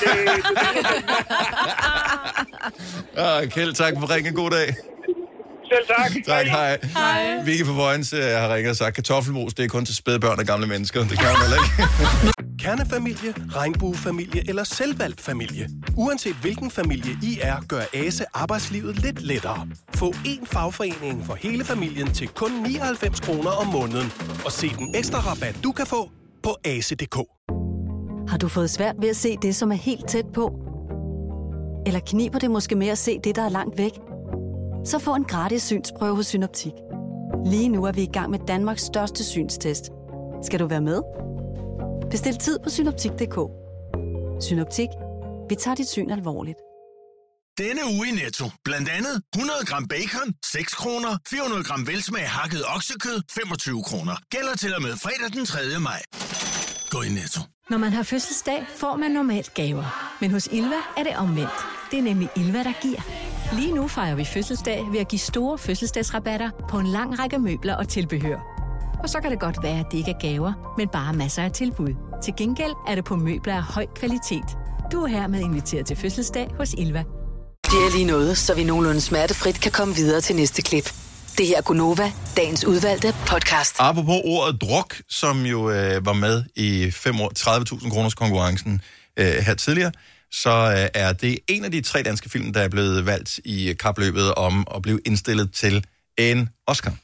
Kjeld, tak for ringen. God dag. Selv tak. Tak, hej. Vicky fra Vojens har ringet og sagt, kartoffelmos, det er kun til spædbørn og gamle mennesker. Det kan man heller ikke. Kernefamilie, regnbuefamilie eller selvvalgt familie. Uanset hvilken familie I er, gør ASE arbejdslivet lidt lettere. Få én fagforening for hele familien til kun 99 kroner om måneden. Og se den ekstra rabat, du kan få på ase.dk. Har du fået svært ved at se det, som er helt tæt på? Eller kniber det måske med at se det, der er langt væk? Så få en gratis synsprøve hos Synoptik. Lige nu er vi i gang med Danmarks største synstest. Skal du være med? Bestil tid på synoptik.dk. Synoptik. Vi tager dit syn alvorligt. Denne uge i Netto. Blandt andet 100 gram bacon, 6 kroner. 400 gram velsmag hakket oksekød, 25 kroner. Gælder til og med fredag den 3. maj. Gå i Netto. Når man har fødselsdag, får man normalt gaver. Men hos Ilva er det omvendt. Det er nemlig Ilva, der giver. Lige nu fejrer vi fødselsdag ved at give store fødselsdagsrabatter på en lang række møbler og tilbehør. Og så kan det godt være, at det ikke er gaver, men bare masser af tilbud. Til gengæld er det på møbler af høj kvalitet. Du er hermed inviteret til fødselsdag hos Ilva. Det er lige noget, så vi nogenlunde smertefrit kan komme videre til næste klip. Det her er Gunova, dagens udvalgte podcast. Apropos ordet druk, som jo var med i 30.000 kroners konkurrencen her tidligere, så er det en af de 3 danske film, der er blevet valgt i kapløbet om at blive indstillet til en Oscar.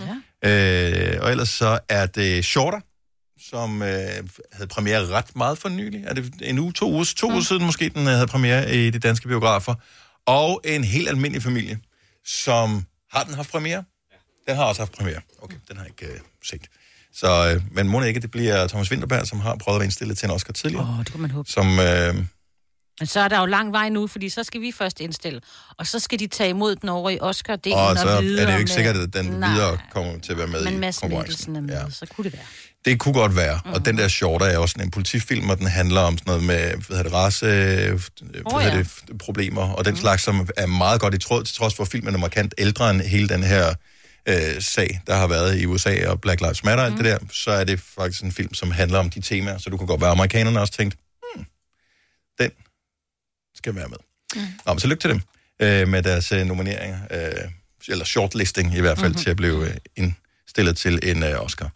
Og ellers så er det Shorter, som havde premiere ret meget for nylig. Er det en uge, 2 uger siden måske, den havde premiere i de danske biografer. Og En helt almindelig familie, som har den haft premiere? Den har også haft premiere. Okay, den har jeg ikke set. Så, men må ikke, det bliver Thomas Vinterberg, som har prøvet at være indstillet til en Oscar tidligere. Det kan man håbe. Som... Men så er der jo lang vej nu, fordi så skal vi først indstille. Og så skal de tage imod den over i Oscar-delen og så videre er det jo ikke med... sikkert, at den videre kommer til at være med men i Mads konkurrencen. Men Mads så kunne det være. Det kunne godt være. Og den der Shorter er også en politifilm, og den handler om sådan noget med raceproblemer og den slags, som er meget godt i tråd, til trods for filmen er markant ældre end hele den her sag, der har været i USA og Black Lives Matter og alt det der, så er det faktisk en film, som handler om de temaer, så du kan godt være, amerikanerne også tænkt, den skal være med. Nå, men så lykke til dem med deres nomineringer, eller shortlisting i hvert fald, til at blive indstillet til en Oscar.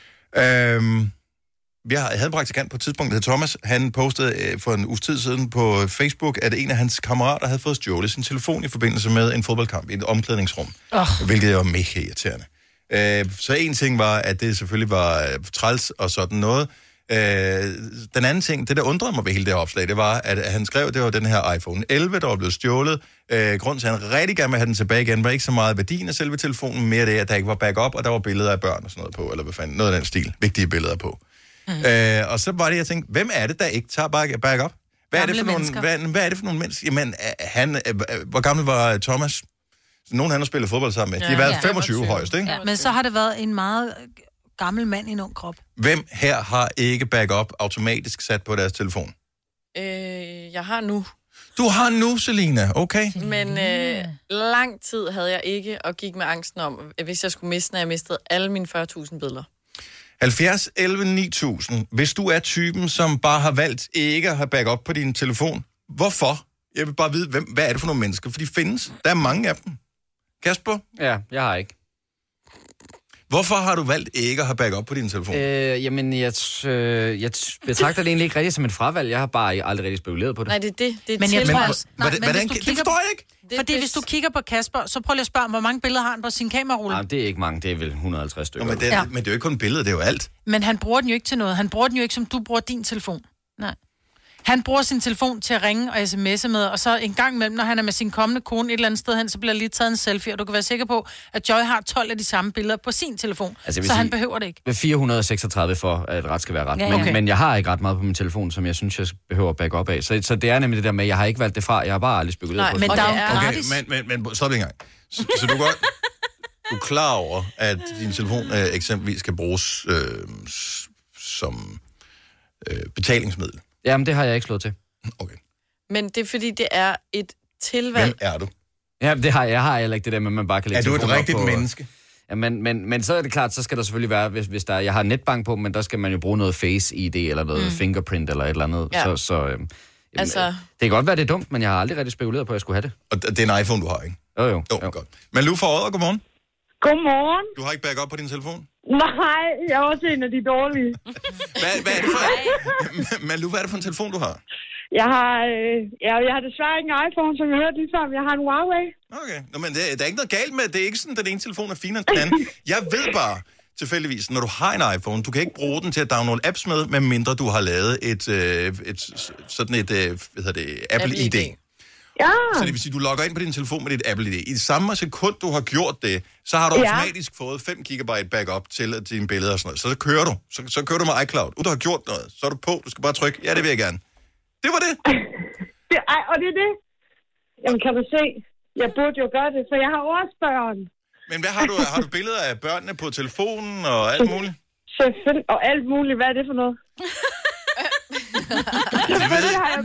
Jeg havde en praktikant på et tidspunkt, der hed Thomas. Han postede for en uges tid siden på Facebook, at en af hans kammerater havde fået stjålet sin telefon i forbindelse med en fodboldkamp i et omklædningsrum, hvilket var mega irriterende. Så en ting var, at det selvfølgelig var træls og sådan noget. Den anden ting, det der undrede mig ved hele det her opslag, det var, at han skrev, det var den her iPhone 11, der var blevet stjålet. Grunden til, at han rigtig gerne ville have den tilbage igen, var ikke så meget værdien af selve telefonen, mere det, at der ikke var backup, og der var billeder af børn og sådan noget på, eller hvad fanden, noget af den stil, vigtige billeder på. Og så var det, jeg tænkte, hvem er det, der ikke tager backup? Hvad er det for nogle mennesker? Jamen, hvor gammel var Thomas? Nogen han har spillet fodbold sammen med. De har været 25 højst, ikke? Ja, men så har det været en meget gammel mand i en ung krop. Hvem her har ikke backup automatisk sat på deres telefon? Jeg har nu. Du har nu, Selina. Okay. Men lang tid havde jeg ikke, og gik med angsten om, hvis jeg skulle miste, når jeg mistede alle mine 40.000 billeder. 70, 11, 9000. Hvis du er typen, som bare har valgt ikke at have backup på din telefon, hvorfor? Jeg vil bare vide, hvad er det for nogle mennesker? For de findes. Der er mange af dem. Kasper? Ja, jeg har ikke. Hvorfor har du valgt ikke at have backup på din telefon? Jamen, jeg betragter det egentlig ikke rigtig som et fravalg. Jeg har bare aldrig rigtig spekuleret på det. Nej, det er det. Det er men jeg tror også... Det forstår jeg ikke. Fordi hvis du kigger på Kasper, så prøv lige at spørge, hvor mange billeder har han på sin kamerarulle? Nej, det er ikke mange. Det er vel 150 stykker. Men det er jo ikke kun billeder, det er jo alt. Men han bruger den jo ikke til noget. Han bruger den jo ikke, som du bruger din telefon. Nej. Han bruger sin telefon til at ringe og sms'e med, og så en gang imellem, når han er med sin kommende kone et eller andet sted hen, så bliver lige taget en selfie, og du kan være sikker på, at Joy har 12 af de samme billeder på sin telefon. Altså, så han behøver det ikke. 436 for, at ret skal være ret. Ja, okay. Men jeg har ikke ret meget på min telefon, som jeg synes, jeg behøver at backe op af. Så det er nemlig det der med, at jeg har ikke valgt det fra. Jeg har bare aldrig spekuleret på det. Men der er gratis. Okay, men stop en gang. Så du er klar over, at din telefon eksempelvis skal bruges som betalingsmiddel? Jamen, det har jeg ikke slået til. Okay. Men det er fordi, det er et tilvalg. Hvem er du? Ja, det har jeg heller ikke det der med, at man bare kan lægge telefonen op. Er du et rigtigt menneske? Ja, men så er det klart, så skal der selvfølgelig være, hvis der, jeg har netbank på, men der skal man jo bruge noget Face-ID eller noget fingerprint eller et eller andet. Ja. Altså... Det kan godt være, det er dumt, men jeg har aldrig rigtig spekuleret på, at jeg skulle have det. Og det er en iPhone, du har, ikke? Jo. Godt. Men Lu fra Odder, godmorgen. Godmorgen. Du har ikke backup på din telefon? Nej, jeg er også en af de dårlige. Hvad er det for? Men Lu, hvad er det for en telefon, du har? Jeg har desværre ikke en iPhone, som jeg hørte lige før. Jeg har en Huawei. Okay. Nå, men der er ikke noget galt med, det er ikke sådan, at den ene telefon er finere end den anden. Jeg ved bare tilfældigvis, når du har en iPhone, du kan ikke bruge den til at downloade apps med, medmindre du har lavet et Apple ID. Ja. Så det vil sige, du logger ind på din telefon med dit Apple ID. I samme sekund, du har gjort det, så har du automatisk fået 5 GB backup til dine billeder og sådan noget. Så kører du. Så kører du med iCloud. Du har gjort noget. Så er du på. Du skal bare trykke, ja, det vil jeg gerne. Det var det. Og det er det. Jamen, kan du se? Jeg burde jo gøre det, for jeg har også børn. Men hvad har du? Har du billeder af børnene på telefonen og alt muligt? Selvfølgelig. Og alt muligt. Hvad er det for noget? Billeder af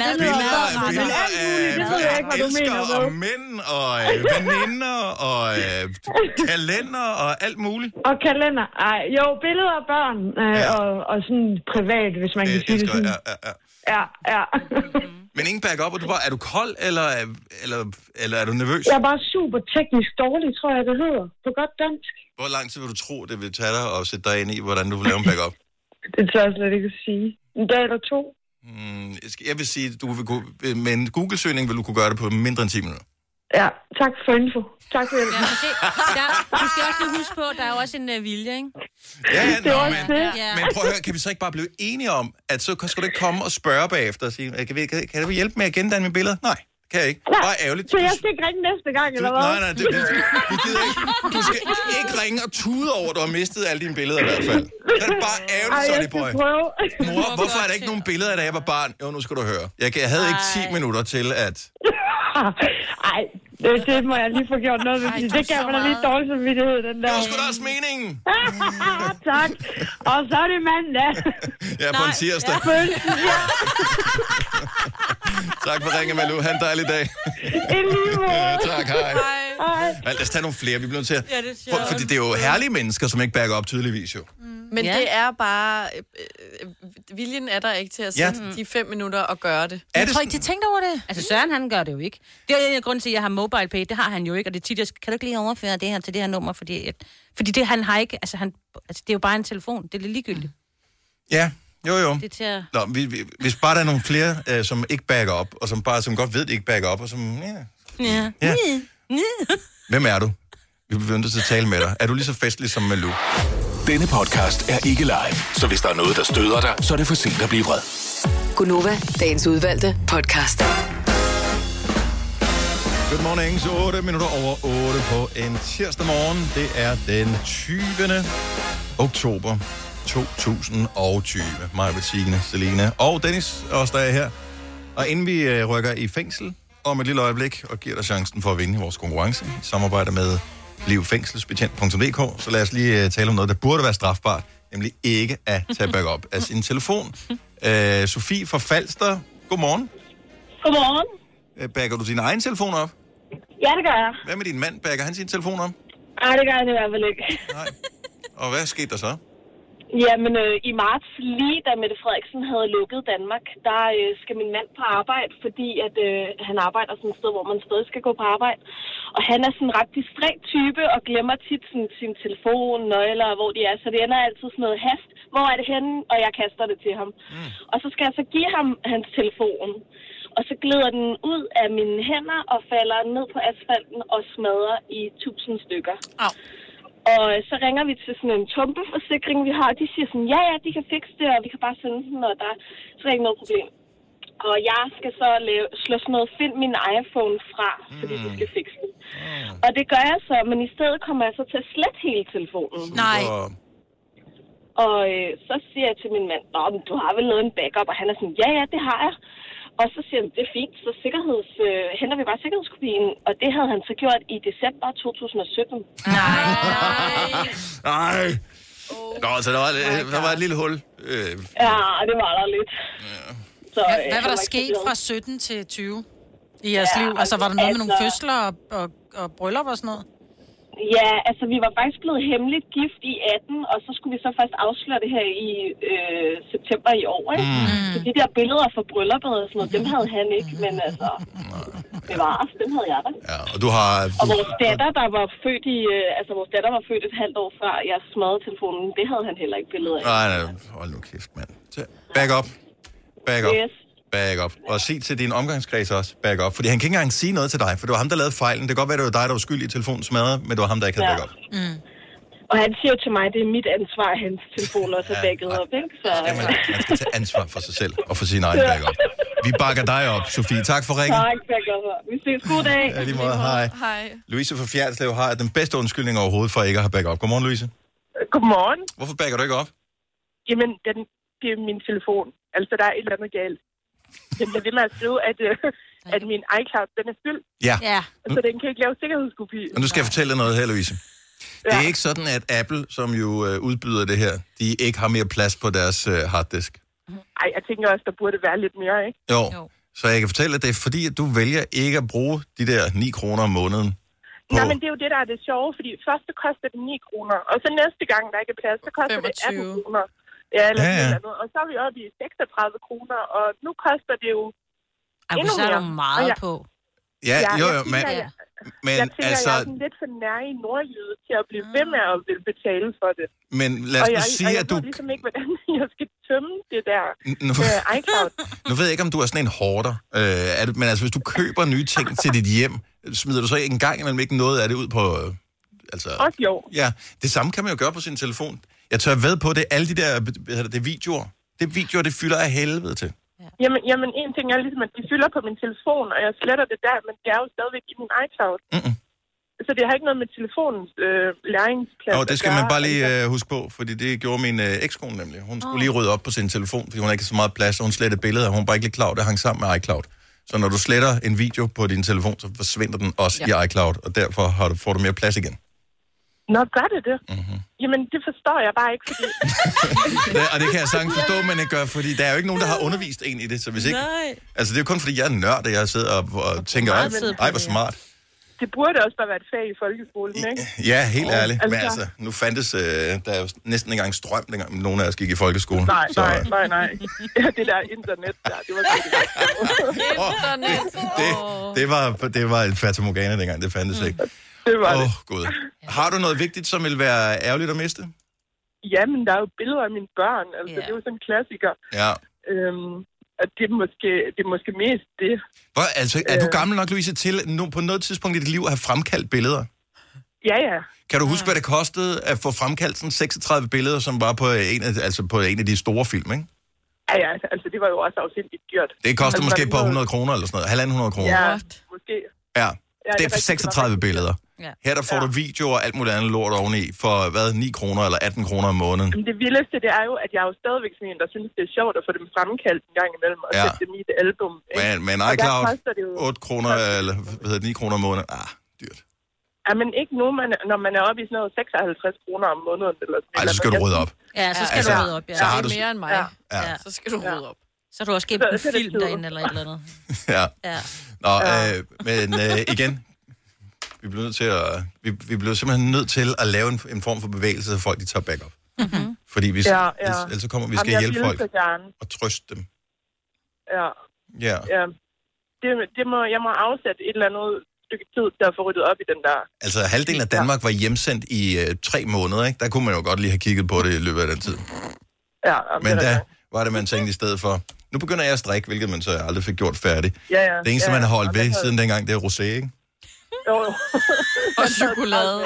elsker og mænd og veninder og kalender og alt muligt. Og kalender. Jo, billeder af børn og sådan privat, hvis man kan sige det sådan. Ja. Men ingen backup, og er du kold, eller er du nervøs? Jeg er bare super teknisk dårlig, tror jeg, det hedder. På godt dansk. Hvor lang tid vil du tro, det vil tage dig at sætte dig ind i, hvordan du vil lave en backup? Det tør jeg slet ikke at sige. En dag eller 2. Jeg vil sige, med en Google-søgning vil du kunne gøre det på mindre end 10 minutter. Ja, tak for info. Tak for hjælpen. Du skal også lige huske på, der er jo også en vilje, ikke? Men prøv at høre, kan vi så ikke bare blive enige om, at så skal du ikke komme og spørge bagefter og sige, kan du hjælpe med at gendanne mine billeder? Nej, kan jeg ikke. Bare ærgerligt. Så jeg skal ikke ringe næste gang, eller hvad? Nej, vi gider ikke. Du skal ikke ringe og tude over, at du har mistet alle dine billeder i hvert fald. Så er det bare ærgerligt, Sonny Boy. Mor, hvorfor er der ikke nogen billeder af, da jeg var barn? Jo, nu skal du høre. Jeg havde ikke 10 minutter til at... Ej, det må jeg lige få gjort noget ved, fordi det gav mig da lige dårlig samvittighed, den der. Det var sgu da også meningen. Tak. Og så er det mandag. Ja, på en tirsdag. Tak for ringen, Malou. Ha' en dejlig dag. I lige måde. Tak, hej. Lad os tage nogle flere, vi bliver nødt til at... Fordi det er jo herlige mennesker, som ikke backer op tydeligvis jo. Men det er bare... viljen er der ikke til at sætte de 5 minutter og gøre det. Jeg tror ikke, de tænkte over det. Altså Søren, han gør det jo ikke. Det er en grund til, at jeg har MobilePay. Det har han jo ikke, og det er tit, kan du ikke lige overføre det her til det her nummer? Fordi det, han har ikke... Altså, det er jo bare en telefon. Det er lidt ligegyldigt. Ja, jo. Det er til at... Nå, hvis bare der er nogle flere, som ikke backer op, og som godt ved, de ikke backer op, og som... Ja. Hvem er du? Vi bliver nødt til at tale med dig. Er du lige så festlig som Malou? Denne podcast er ikke live, så hvis der er noget, der støder dig, så er det for sent at blive vred. Gunova, dagens udvalgte podcast. Good morning, så 8 minutter over 8 på en tirsdag morgen. Det er den 20. oktober 2020. Mig, Bettine, Selina og Dennis, også der er her. Og inden vi rykker i fængsel om et lille øjeblik og giver dig chancen for at vinde vores konkurrence i samarbejde med livfængselsbetjent.dk, så lad os lige tale om noget, der burde være strafbart, nemlig ikke at tage backup af sin telefon. Sofie fra Falster, godmorgen. Godmorgen. Backer du din egen telefon op? Ja, det gør jeg. Hvad med din mand? Backer han sin telefon op? Nej, det gør han i hvert fald ikke. Nej. Og hvad skete der så? Jamen, i marts, lige da Mette Frederiksen havde lukket Danmark, der skal min mand på arbejde, fordi at han arbejder sådan et sted, hvor man stadig skal gå på arbejde. Og han er sådan en ret distræt type og glemmer tit sin telefon, nøgler, hvor de er. Så det ender altid sådan noget hast. Hvor er det henne? Og jeg kaster det til ham. Og så skal jeg så give ham hans telefon. Og så glider den ud af mine hænder og falder ned på asfalten og smadrer i 1000 stykker. Au. Og så ringer vi til sådan en tumpeforsikring, vi har. De siger sådan, ja, de kan fikse det, og vi kan bare sende den, og der er så ikke noget problem. Og jeg skal så slå sådan noget, find min iPhone fra, fordi de skal fikse den. Og det gør jeg så, men i stedet kommer jeg så til at slette hele telefonen. Nej. Og så siger jeg til min mand, nå, men du har vel lavet en backup, og han er sådan, ja, det har jeg. Og så siger han, det er fint, så henter vi bare sikkerhedskopien. Og det havde han så gjort i december 2017. Nej. Nå, så der var et lille hul. Ja, det var der lidt. Ja. Så, hvad var der sket fra 17 til 20 i jeres liv? Altså, var der noget med nogle fødsler og bryllup og sådan noget? Ja, altså vi var faktisk blevet hemmeligt gift i 18, og så skulle vi så først afsløre det her i september i år, ikke? Så de der billeder fra brylluppet og sådan noget, dem havde han ikke, men altså, det var os, dem havde jeg da. Ja, og du har... Og vores datter, der var født vores datter var født et halvt år før jeg smadrede telefonen, det havde han heller ikke billeder af. Nej, hold nu kæft, mand. Back up. Yes. Back up. Og sig til din omgangskreds også, back up. Fordi han kan ikke engang sige noget til dig, for det var ham, der lavede fejlen. Det kan godt være, det var dig, der var skyld i telefonen smadret, men det var ham, der ikke havde back up. Og han siger jo til mig, det er mit ansvar, at hans telefon også er backet op, ikke? Så... Jamen, man skal tage ansvar for sig selv og for sin egen backup. Vi bakker dig op, Sofie. Tak for ringen. Tak, vi ses. God dag. Ja, lige måde. Hej. Louise fra Fjerdslev har den bedste undskyldning overhovedet for ikke at have backup. Godmorgen, Louise. Godmorgen. Hvorfor backer du ikke op? Jamen, det er min telefon. Altså, der er et eller andet galt. Den bliver ved med at skrive, at min iCloud, den er fyldt. Ja. Så den kan ikke lave sikkerhedskopi. Og nu skal jeg fortælle dig noget her, Louise. Ja. Det er ikke sådan, at Apple, som jo udbyder det her, de ikke har mere plads på deres harddisk. Ej, jeg tænker også, der burde være lidt mere, ikke? Jo. Så jeg kan fortælle, at det er fordi, at du vælger ikke at bruge de der 9 kroner om måneden. Nej, men det er jo det, der er det sjove, fordi først så koster det 9 kroner, og så næste gang, der ikke er plads, så koster 25. Det 18 kroner. Ja, eller andet. Og så er vi oppe i 36 kroner, og nu koster det jo endnu mere. Så er der meget på. Ja, jo, men jeg tænker, altså... jeg er sådan lidt for nær i nordjyde til at blive ved med at vil betale for det. Men lad os nu sige, at du... Og jeg ved ligesom ikke, hvordan jeg skal tømme det der iCloud. Nu ved jeg ikke, om du er sådan en hoarder. Men altså, hvis du køber nye ting til dit hjem, smider du så ikke en gang imellem ikke noget af det ud på... Også jo. Ja, det samme kan man jo gøre på sin telefon. Jeg tør ved på det. Alle de der videoer. Det fylder af helvede til. Jamen, en ting er ligesom, at de fylder på min telefon, og jeg sletter det der, men det er jo stadigvæk i min iCloud. Så det har ikke noget med telefonens læringsplads. Det skal man bare lige huske på, fordi det gjorde min ekskone nemlig. Hun skulle lige rydde op på sin telefon, fordi hun ikke har så meget plads, og hun slettede billeder, og hun var ikke lige klar, det hang sammen med iCloud. Så når du sletter en video på din telefon, så forsvinder den også i iCloud, og derfor får du mere plads igen. Nå, gør det? Jamen, det forstår jeg bare ikke, fordi... Og det kan jeg sagtens forstå, men ikke gør, fordi der er jo ikke nogen, der har undervist en i det, så hvis ikke... Altså, det er jo kun fordi, jeg er en nørd, og jeg sidder og tænker, ej, hvor smart. Det burde også bare være et fag i folkeskolen, ikke? Ja, helt ærligt. Men altså, nu fandtes der er jo næsten ikke engang strøm, dengang nogen af os gik i folkeskolen. Nej. Ja, det der internet der, det var internet. Det var en fatamorgana dengang, det fandtes ikke. Det var det. Gud. Har du noget vigtigt, som vil være ærgerligt at miste? Jamen, der er jo billeder af mine børn. Altså, det er jo sådan en klassiker. Ja. At det er måske mest det. Er du gammel nok, Louise, til på noget tidspunkt i dit liv at have fremkaldt billeder? Ja. Kan du huske, hvad det kostede at få fremkaldt sådan 36 billeder, som var på en af de store film, ikke? Ja, altså det var jo også afsindigt dyrt. Det kostede måske et par 100 kroner eller sådan noget. 1.500 kroner. Ja, måske. Ja, det er 36 billeder. Ja. Her der får du videoer og alt muligt andet lort oveni for, 9 kroner eller 18 kroner om måneden. Men det vildeste, det er jo, at jeg er jo stadigvæk sådan en, der synes, det er sjovt at få dem fremkaldt en gang imellem og sætte dem i et album. Ikke? Men iCloud, 8 kroner eller 9 kroner om måneden. Dyrt. Ja, men ikke nu, når man er oppe i sådan noget 56 kroner om måneden. Eller sådan. Ej, så skal du rydde op. Ja, så skal du rydde op. Ja. Så har du mere end mig. Ja. Så skal du rydde op. Så har du også gemt en film derinde eller et eller andet. Ja. Nå, men igen, vi bliver simpelthen nødt til at lave en form for bevægelse, så folk de tager backup. Mm-hmm. Fordi ellers så kommer vi skal hjælpe folk og trøste dem. Ja. Jeg må afsætte et eller andet stykke tid til at få ryddet op i den der. Altså halvdelen af Danmark var hjemsendt i 3 måneder, ikke? Der kunne man jo godt lige have kigget på det i løbet af den tid. Ja, men der var det, man tænkte i stedet for. Nu begynder jeg at strikke, hvilket man så aldrig fik gjort færdigt. Ja. Det eneste, man har holdt ved siden dengang, det er rosé, ikke? Jo. Og chokolade.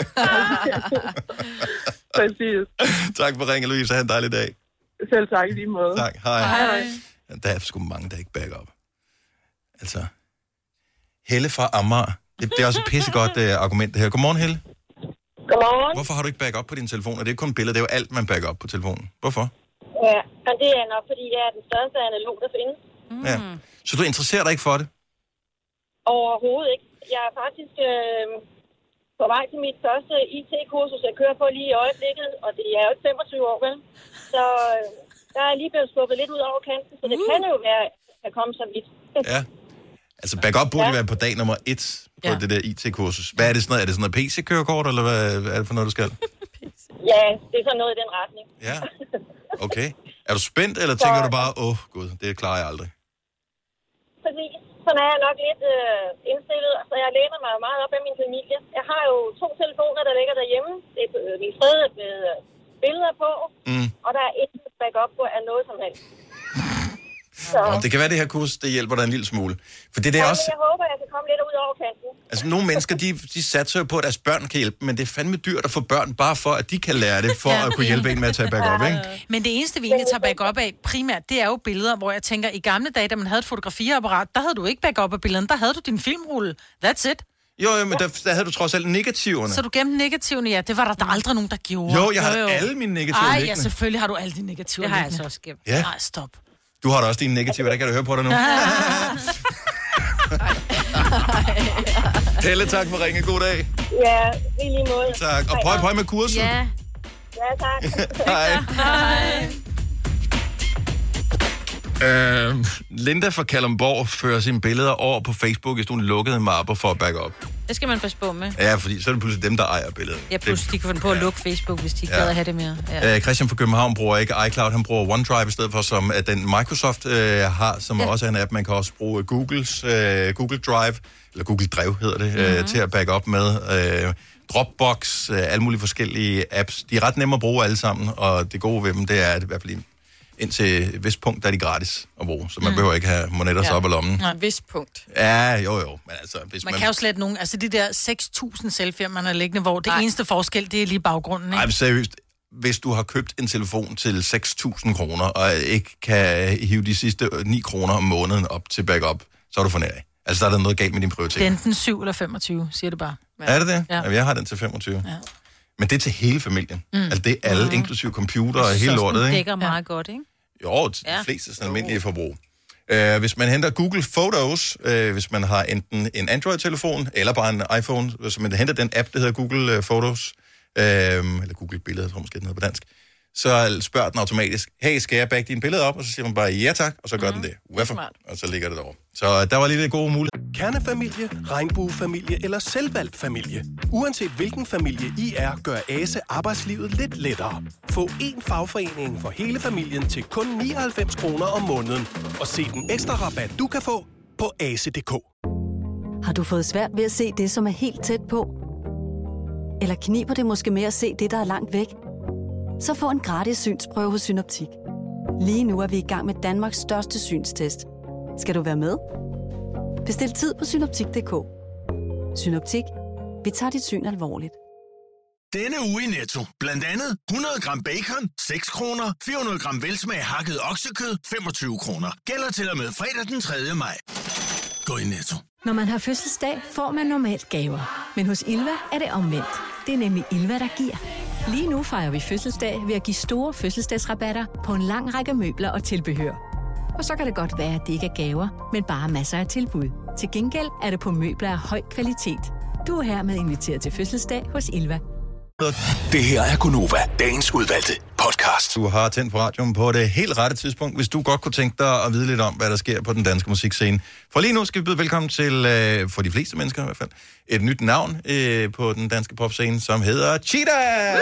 Præcis. Tak for ringen, Louise. Ha' en dejlig dag. Selv tak i lige måde. Tak. Hej. Der er sgu mange, der ikke backer op. Altså, Helle fra Amager. Det er også et pissegodt argument, det her. Godmorgen, Helle. Godmorgen. Hvorfor har du ikke backer op på din telefon? Og det er kun billeder, det er jo alt, man backer op på telefonen. Hvorfor? Ja, og det er nok, fordi jeg er den største analog, der findes. Ja. Så du interesserer dig ikke for det? Overhovedet ikke. Jeg er faktisk på vej til mit første IT-kursus, jeg kører på lige i øjeblikket, og det er jo ikke 25 år, vel? Så der er lige blevet skubbet lidt ud over kanten, så det kan jo være at komme så vidt. Ja. Altså backup burde være på dag nummer 1 på det der IT-kursus. Hvad er det sådan noget? Er det sådan noget PC-kørekort, eller hvad er det for noget, du skal? Ja, det er sådan noget i den retning. Ja, okay. Er du spændt, eller tænker du bare, gud, det klarer jeg aldrig? Præcis. Sådan er jeg nok lidt indstillet, så jeg læner mig meget op af min familie. Jeg har jo 2 telefoner, der ligger derhjemme. Det er min tredje med billeder på, og der er et backup på af noget som helst. Det kan være, det her kurs, det hjælper dig en lille smule. For det er også... Jeg håber, jeg kan komme lidt ud over kanten. Altså, nogle mennesker, de satser jo på, at deres børn kan hjælpe, men det er fandme dyrt at få børn, bare for, at de kan lære det, for at kunne hjælpe en med at tage backup, ikke? Men det eneste, vi egentlig tager backup af primært, det er jo billeder, hvor jeg tænker, i gamle dage, da man havde et fotografiapparat, der havde du ikke backup af billederne, der havde du din filmrulle. That's it. Jo, men der havde du trods alt negativerne. Så du gemte negativerne, ja. Det var der aldrig nogen, der gjorde. Jo, jeg havde alle mine negativer liggende. Ja, selvfølgelig har du alle dine negativer liggende. Det har jeg så også gemt. Ja. Nej, stop. Du har da også dine negativer, der kan du høre på dig nu. Helle, tak for ringe. God dag. Ja, i lige måde. Tak. Og pøj med kurset. Ja. Ja, tak. Hej. Linda fra Kalundborg fører sine billeder over på Facebook i sådan nogle lukkede mapper for at backe op. Det skal man passe på med. Ja, fordi så er det pludselig dem, der ejer billedet. Ja, pludselig de kan finde på at lukke Facebook, hvis de ikke gad at have det mere. Ja. Christian fra København bruger ikke iCloud, han bruger OneDrive i stedet for, som den Microsoft har, som også er en app. Man kan også bruge Google Drive, eller Google Drive hedder det, til at backe op med. Dropbox, alle mulige forskellige apps. De er ret nemme at bruge alle sammen, og det gode ved dem, det er, at i hvert fald indtil et vist punkt, der er de gratis at bruge, så man behøver ikke have monetter op i lommen. Nej, vist punkt. Ja, jo, men altså... Hvis man kan jo slet nogen, altså de der 6.000 selfies, man har liggende, hvor det eneste forskel, det er lige baggrunden, ikke? Nej, men seriøst, hvis du har købt en telefon til 6.000 kroner, og ikke kan hive de sidste 9 kroner om måneden op til backup, så er du for nær af. Altså, der er noget galt med din prioritet. Det er enten 7 eller 25, siger det bare. Ja. Er det det? Ja. Jeg har den til 25. Ja. Men det er til hele familien. Mm. Altså, det er alle, inklusive computer og hele lortet, ikke? Det dækker meget godt, ikke? Jo, de fleste sådan almindelige forbrug. Hvis man henter Google Photos, hvis man har enten en Android-telefon eller bare en iPhone, så man henter den app, der hedder Google Photos, eller Google Billeder, tror jeg måske, den hedder på dansk, så spørger den automatisk, hey, skal jeg backe dine billeder op? Og så siger man bare, ja tak, og så gør den det. Hvorfor? Og så ligger det derovre. Så der var lige lidt gode muligheder. Kernefamilie, regnbuefamilie eller selvvalgt familie. Uanset hvilken familie I er, gør ASE arbejdslivet lidt lettere. Få én fagforening for hele familien til kun 99 kroner om måneden. Og se den ekstra rabat, du kan få på ase.dk. Har du fået svært ved at se det, som er helt tæt på? Eller kniber det måske med at se det, der er langt væk? Så få en gratis synsprøve hos Synoptik. Lige nu er vi i gang med Danmarks største synstest. Skal du være med? Bestil tid på synoptik.dk. Synoptik. Vi tager dit syn alvorligt. Denne uge i Netto. Blandt andet 100 gram bacon, 6 kroner. 400 gram velsmag hakket oksekød, 25 kroner. Gælder til og med fredag den 3. maj. gå i Netto. Når man har fødselsdag, får man normalt gaver. Men hos Ilva er det omvendt. Det er nemlig Ilva, der giver. Lige nu fejrer vi fødselsdag ved at give store fødselsdagsrabatter på en lang række møbler og tilbehør. Og så kan det godt være, at det ikke er gaver, men bare masser af tilbud. Til gengæld er det på møbler af høj kvalitet. Du er hermed inviteret til fødselsdag hos Ilva. Det her er Gonova, dagens udvalgte podcast. Du har tændt på radioen på det helt rette tidspunkt, hvis du godt kunne tænke dig at vide lidt om, hvad der sker på den danske musikscene. For lige nu skal vi byde velkommen til, for de fleste mennesker i hvert fald, et nyt navn på den danske popscene, som hedder Cheetah!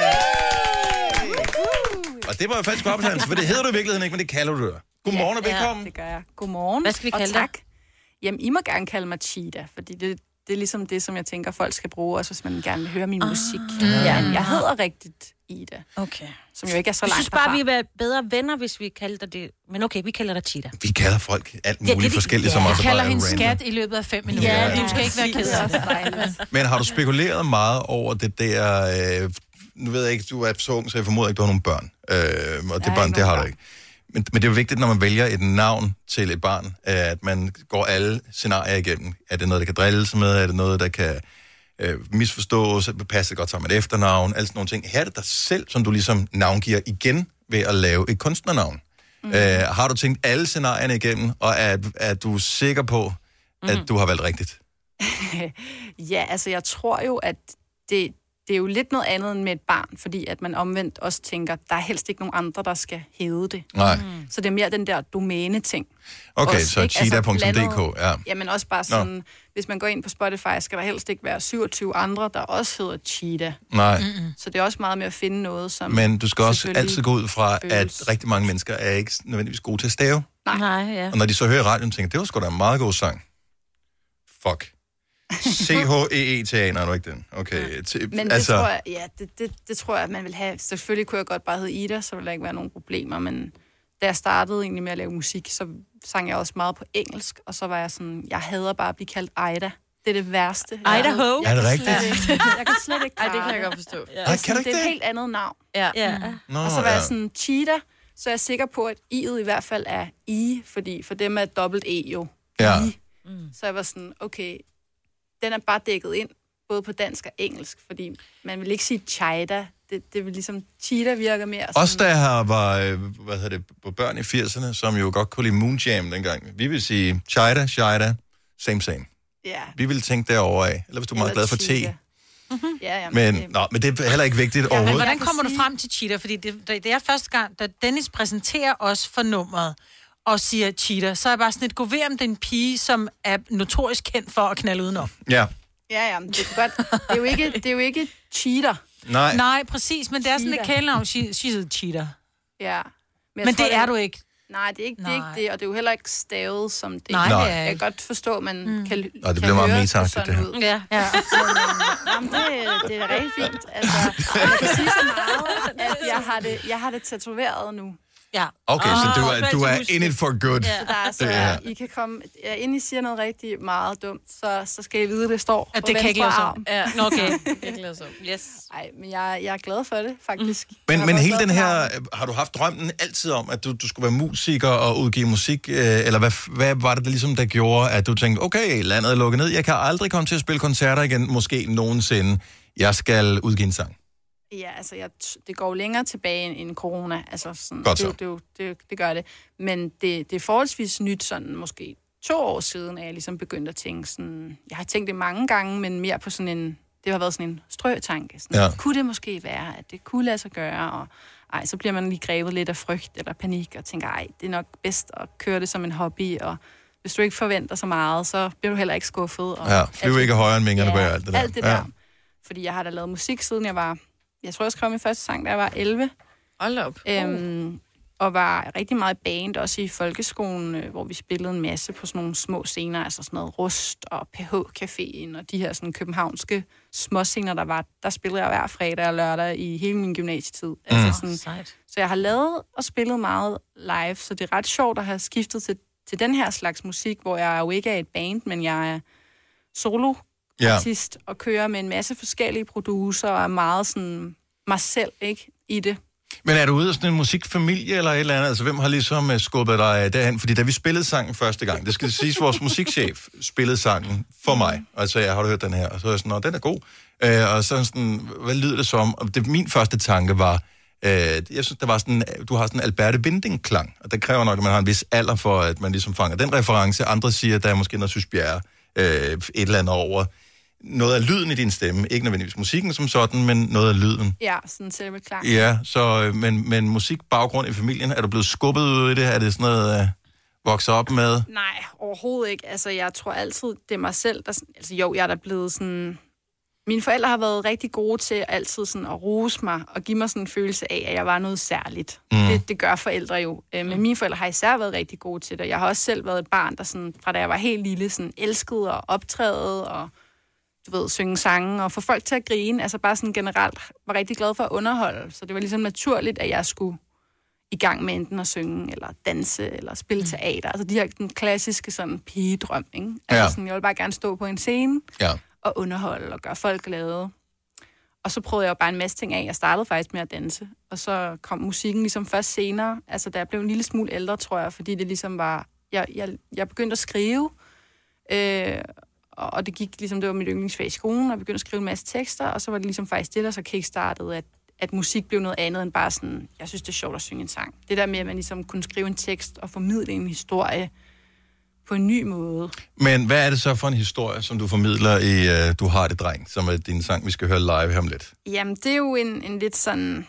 Og det var jo faktisk opsendelse, for det hedder du i virkeligheden ikke, men det kalder du. Godmorgen og velkommen. Ja, det gør jeg. Godmorgen. Hvad skal vi kalde tak. Jamen, I må gerne kalde mig Cheetah, fordi det er ligesom det, som jeg tænker, folk skal bruge, også hvis man gerne vil høre min musik. Ja, jeg hedder rigtigt Ida. Okay. Som jo ikke er så langt Jeg synes bare, vi vil være bedre venner, hvis vi kalder det. Men okay, vi kalder dig Cheetah. Vi kalder folk alt muligt forskelligt, som også bare er random. Vi kalder hende skat i løbet af 5 minutter. Ja, du skal ikke være ked af det. Men har du spekuleret meget over det der... nu ved jeg ikke, du er så ung, så jeg formoder ikke, du har nogle børn. Og det barn, det har du ikke. Men det er jo vigtigt, når man vælger et navn til et barn, at man går alle scenarier igennem. Er det noget, der kan drilles med? Er det noget, der kan misforstås? Passer det godt sammen med et efternavn? Alle sådan nogle ting. Her er det dig selv, som du ligesom navngiver igen ved at lave et kunstnernavn. Har du tænkt alle scenarierne igennem, og er du sikker på, at du har valgt rigtigt? Ja, altså jeg tror jo, at det er jo lidt noget andet end med et barn, fordi at man omvendt også tænker, der er helst ikke nogen andre, der skal hæve det. Nej. Så det er mere den der domæne-ting. Okay, også, så cheetah.dk, ja. Jamen også bare sådan, hvis man går ind på Spotify, skal der helst ikke være 27 andre, der også hedder Cheetah. Nej. Så det er også meget med at finde noget, som... Men du skal også altid gå ud fra, at rigtig mange mennesker er ikke nødvendigvis gode til at stave. Nej, ja. Og når de så hører radioen, tænker det var sgu da en meget god sang. Fuck. C-H-E-E-T-A, nej, nu ikke den. Okay. Men det tror jeg, det tror jeg, at man vil have. Selvfølgelig kunne jeg godt bare hedde Ida, så ville der ikke være nogen problemer, men da jeg startede egentlig med at lave musik, så sang jeg også meget på engelsk, og så var jeg sådan, jeg hader bare at blive kaldt Ida. Det er det værste. Idaho? Er det rigtigt? Jeg kan slet ikke klare det kan jeg godt forstå. Ja. Kan du ikke det er et helt andet navn. Ja. Nå, og så var jeg sådan, Cheetah, så er jeg sikker på, at I'et i hvert fald er I, fordi for dem er dobbelt E jo. Ja. Så jeg var sådan, okay, den er bare dækket ind, både på dansk og engelsk, fordi man vil ikke sige Cheetah. Det vil ligesom, Cheetah virker mere sådan... Også der her var, på børn i 80'erne, som jo godt kunne lide Moonjam dengang. Vi vil sige Cheetah, same. Ja. Vi vil tænke derovre af. Eller hvis du er meget glad for te. Ja, men det er heller ikke vigtigt overhovedet. Men hvordan kommer du frem til Cheetah? Fordi det er første gang, da Dennis præsenterer os for nummeret, og siger Cheetah, så er jeg bare sådan et, gå ved om den pige, som er notorisk kendt for at knalde udenom. Ja. Ja, det er godt. Det er jo ikke cheater. Nej, præcis, men det er sådan et kælenavn, she's a cheater. Ja. Men det er du ikke. Nej, det er ikke det, og det er jo heller ikke stavet som det. Nej, det er jeg kan godt forstå, at man kan det bliver meget meta-agtigt, det her. Ja. Men, det er da rigtig fint. Altså, jeg kan sige så meget, at jeg har det tatoveret nu. Ja. Okay, så du er in it for good. Ja. Så der, I kan komme, inden I siger noget rigtig meget dumt, så skal I vide, at det står at det kan ikke lade sig om. Ja. Okay. Yes. Ej, men jeg er glad for det, faktisk. Men hele den her, har du haft drømmen altid om, at du skulle være musiker og udgive musik? Eller hvad var det ligesom, der gjorde, at du tænkte, okay, landet er lukket ned, jeg kan aldrig komme til at spille koncerter igen, måske nogensinde. Jeg skal udgive en sang. Ja, altså det går jo længere tilbage end corona. Altså sådan, godt så. Det gør det. Men det er forholdsvis nyt, sådan måske 2 år siden, at jeg ligesom begyndte at tænke sådan... Jeg har tænkt det mange gange, men mere på sådan en... Det har været sådan en strøtanke. Sådan, kunne det måske være, at det kunne lade sig gøre? Og så bliver man lige grebet lidt af frygt eller panik, og tænker, det er nok bedst at køre det som en hobby, og hvis du ikke forventer så meget, så bliver du heller ikke skuffet. Og flyv ikke højere end vingerne bag alt det der. Alt det der. Fordi jeg har da lavet musik, siden jeg var... Jeg tror, jeg skrev min første sang, da jeg var 11. Hold op. Og var rigtig meget band, også i folkeskolen, hvor vi spillede en masse på sådan nogle små scener, altså sådan noget Rust og PH-caféen og de her sådan københavnske småscener, der var. Der spillede jeg hver fredag og lørdag i hele min gymnasietid. Altså sådan, så jeg har lavet og spillet meget live, så det er ret sjovt at have skiftet til den her slags musik, hvor jeg jo ikke er et band, men jeg er solo artist og kører med en masse forskellige producer og er meget sådan mig selv, ikke, i det. Men er du ude af sådan en musikfamilie eller et eller andet? Altså, hvem har ligesom skubbet dig derhen? Fordi da vi spillede sangen første gang, det skal siges, vores musikchef spillede sangen for mig. Og så har du hørt den her? Og så er jeg sådan, den er god. Og så sådan, hvad lyder det som? Og min første tanke var, jeg synes, der var sådan, du har sådan en Alberte Winding-klang. Og det kræver nok, at man har en vis alder for, at man ligesom fanger den reference. Andre siger, at der er måske noget Sys Bjerre, et eller andet over. Noget af lyden i din stemme. Ikke nødvendigvis musikken som sådan, men noget af lyden. Ja, sådan selve klang. Ja, så, men musikbaggrund i familien, er du blevet skubbet ud i det? Er det sådan noget, vokset op med? Nej, overhovedet ikke. Altså, jeg tror altid, det er mig selv, der... Altså, jo, jeg er da blevet sådan... Mine forældre har været rigtig gode til altid sådan at rose mig og give mig sådan en følelse af, at jeg var noget særligt. Det gør forældre jo. Men mine forældre har især været rigtig gode til det. Jeg har også selv været et barn, der sådan, fra da jeg var helt lille, sådan elskede og optræde og synge sange og få folk til at grine. Altså bare sådan generelt var rigtig glad for at underholde. Så det var ligesom naturligt, at jeg skulle i gang med enten at synge eller danse eller spille teater. Altså de her den klassiske sådan pigedrøm, ikke? Altså sådan, jeg ville bare gerne stå på en scene. Ja. Og underholde og gøre folk glade. Og så prøvede jeg jo bare en masse ting af. Jeg startede faktisk med at danse. Og så kom musikken ligesom først senere. Altså, da jeg blev en lille smule ældre, tror jeg, fordi det ligesom var... Jeg begyndte at skrive, og det gik ligesom... Det var mit yndlingsfag i skolen, og jeg begyndte at skrive en masse tekster, og så var det ligesom faktisk det, der så kickstartede, at musik blev noget andet end bare sådan... Jeg synes, det er sjovt at synge en sang. Det der med, at man ligesom kunne skrive en tekst og formidle en historie på en ny måde. Men hvad er det så for en historie, som du formidler i Du har det, dreng, som er din sang, vi skal høre live her om lidt? Jamen, det er jo en lidt sådan...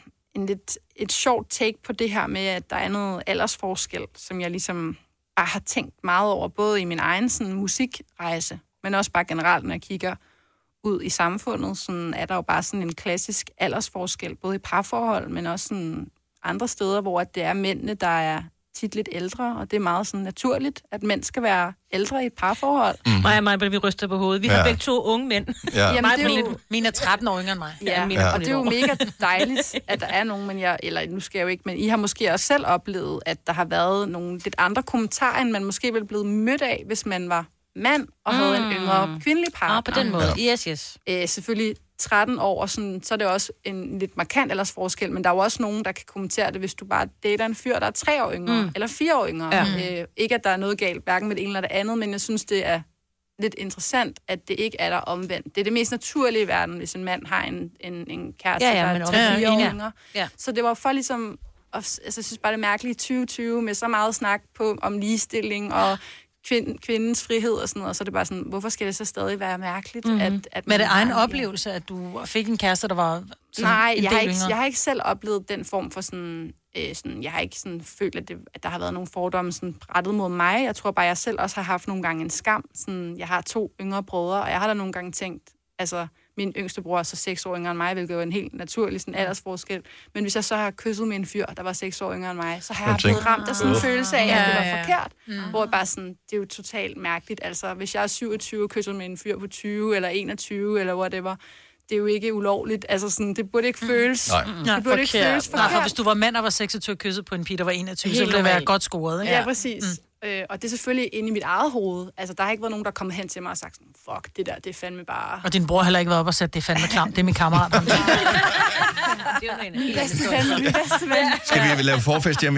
Et sjovt take på det her med, at der er noget aldersforskel, som jeg ligesom bare har tænkt meget over, både i min egen sådan, musikrejse, men også bare generelt, når jeg kigger ud i samfundet, sådan er der jo bare sådan en klassisk aldersforskel, både i parforhold, men også sådan andre steder, hvor det er mændene, der er tit lidt ældre, og det er meget sådan naturligt, at mænd skal være ældre i et parforhold. Mig, vi ryster på hovedet. Vi har begge to unge mænd. Ja. Jamen, det er jo... Mine er 13 år yngre end mig. Ja, og det er jo mega dejligt, at der er nogen, nu skal jeg jo ikke, men I har måske også selv oplevet, at der har været nogle lidt andre kommentarer, end man måske ville blive mødt af, hvis man var mand og havde en yngre kvindelig partner. På den måde. Yes. Selvfølgelig 13 år, og sådan, så er det også en lidt markant aldersforskel, men der er jo også nogen, der kan kommentere det, hvis du bare dater en fyr, der er 3 år yngre, eller 4 år yngre. Ja. Ikke, at der er noget galt, hverken med det ene eller det andet, men jeg synes, det er lidt interessant, at det ikke er der omvendt. Det er det mest naturlige i verden, hvis en mand har en kæreste, der er 4 år yngre. Ja. Så det var for ligesom, altså, jeg synes bare, det er mærkeligt i 2020, med så meget snak om ligestilling og kvindens frihed og sådan noget, og så er det bare sådan, hvorfor skal det så stadig være mærkeligt? At men er det egen oplevelse, at du fik en kæreste, der var nej, jeg har ikke selv oplevet den form for sådan jeg har ikke sådan følt, at der har været nogle fordomme sådan rettet mod mig. Jeg tror bare, jeg selv også har haft nogle gange en skam. Sådan, jeg har 2 yngre brødre, og jeg har da nogle gange tænkt, altså min yngste bror er så 6 år yngre end mig, hvilket var en helt naturlig sådan aldersforskel. Men hvis jeg så har kysset med en fyr, der var 6 år yngre end mig, så har jeg blevet ramt af sådan en følelse af, at det var forkert. Hvor jeg bare sådan, det er jo totalt mærkeligt. Altså, hvis jeg er 27 og kysser med en fyr på 20 eller 21 eller whatever, det er jo ikke ulovligt. Altså sådan, det burde ikke føles. Det burde ikke føles forkert. Nej, for hvis du var mand og var 26 kysset på en pige, der var 21, så ville det være godt scoret, ikke? Ja, præcis. Og det er selvfølgelig inde i mit eget hoved. Altså, der har ikke været nogen, der er kommet hen til mig og sagt sådan, fuck, det der, det er fandme bare... Og din bror har heller ikke været op og sagt, det er fandme klamt, det er min kammerat. Det er jo en bedste ven. Skal vi lave forfest hjemme?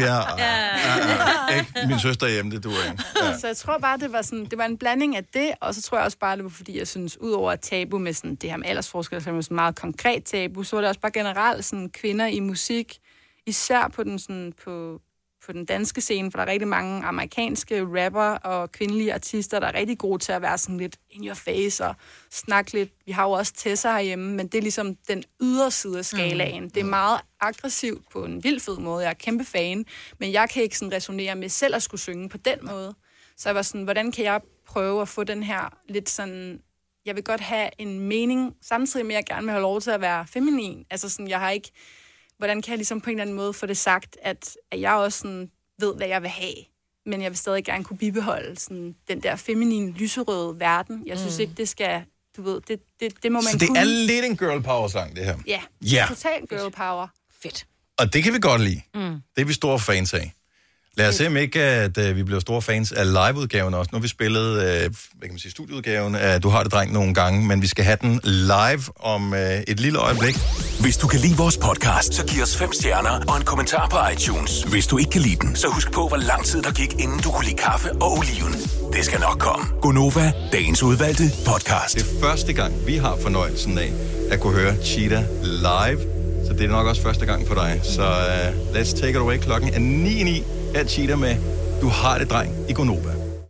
Ikke min søster hjemme, det duer ikke. Ja. Så jeg tror bare, det var en blanding af det, og så tror jeg også bare, det var fordi, jeg synes, udover at tabu med sådan, det her med aldersforskel, som er sådan meget konkret tabu, så var det også bare generelt sådan, kvinder i musik, især på den sådan, på den danske scene, for der er rigtig mange amerikanske rapper og kvindelige artister, der er rigtig gode til at være sådan lidt in your face og snakke lidt. Vi har jo også Tessa herhjemme, men det er ligesom den yderside af skalaen. Det er meget aggressivt på en vild fed måde. Jeg er kæmpe fan, men jeg kan ikke sådan resonere med selv at skulle synge på den måde. Så jeg var sådan, hvordan kan jeg prøve at få den her lidt sådan... Jeg vil godt have en mening, samtidig med at jeg gerne vil have lov til at være feminin. Altså sådan, jeg har ikke... Hvordan kan jeg ligesom på en eller anden måde få det sagt, at jeg også sådan ved, hvad jeg vil have, men jeg vil stadig gerne kunne bibeholde sådan den der feminine, lyserøde verden. Jeg synes ikke, det skal, du ved, det må man så det kunne. Er lidt en girl power sang, det her? Ja, total girl power. Fedt. Og det kan vi godt lide. Det er vi store fans af. Lad os se om ikke, at vi bliver store fans af liveudgaven også. Nu har vi spillet, hvad kan man sige, studieudgaven af Du har det, dreng, nogle gange, men vi skal have den live om et lille øjeblik. Hvis du kan lide vores podcast, så giv os 5 stjerner og en kommentar på iTunes. Hvis du ikke kan lide den, så husk på, hvor lang tid der gik, inden du kunne lide kaffe og oliven. Det skal nok komme. Gonova, dagens udvalgte podcast. Det er første gang, vi har fornøjelsen af at kunne høre Cheetah live. Så det er nok også første gang for dig. Så let's take it away. Klokken er 9:09 af Cheetah med Du har det, dreng, i Gonova.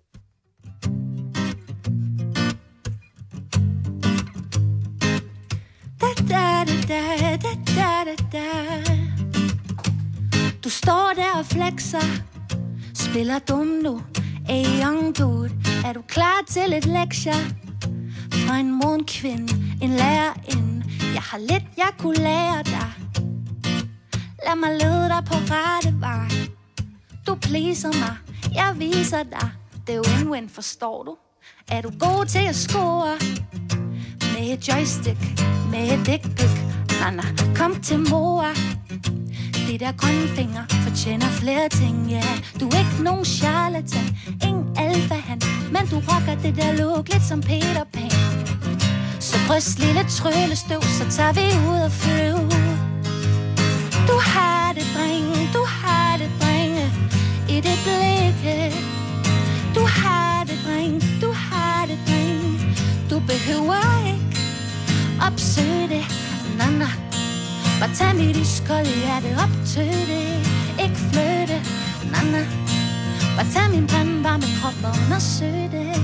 Du står der og flexer, spiller dum nu. Hey young dude, er du klar til et lektier? Fra en morgenkvinde, en lærerinde. Jeg har lidt, jeg kunne lære dig. Lad mig lede dig på rette vej. Du pleaser mig, jeg viser dig. Det er win-win, forstår du? Er du god til at score? Med et joystick, med et dick-pic. Nana, kom til mor. De der grønne fingre fortjener flere ting, ja. Du er ikke nogen charlatan, ingen alfahan, men du rocker det der look lidt som Peter Pan. Så bryst lille tryllestøv, så tager vi ud og flyve. Du har det, dreng, du har det, dreng, i det blik. Du har det, dreng, du har det, dreng. Du behøver ikke opsøge det, nana. Bare tag mit iskolde hjerte op til det. Ikke flytte, nana. Bare tag min brandvarme krop og undersøge det.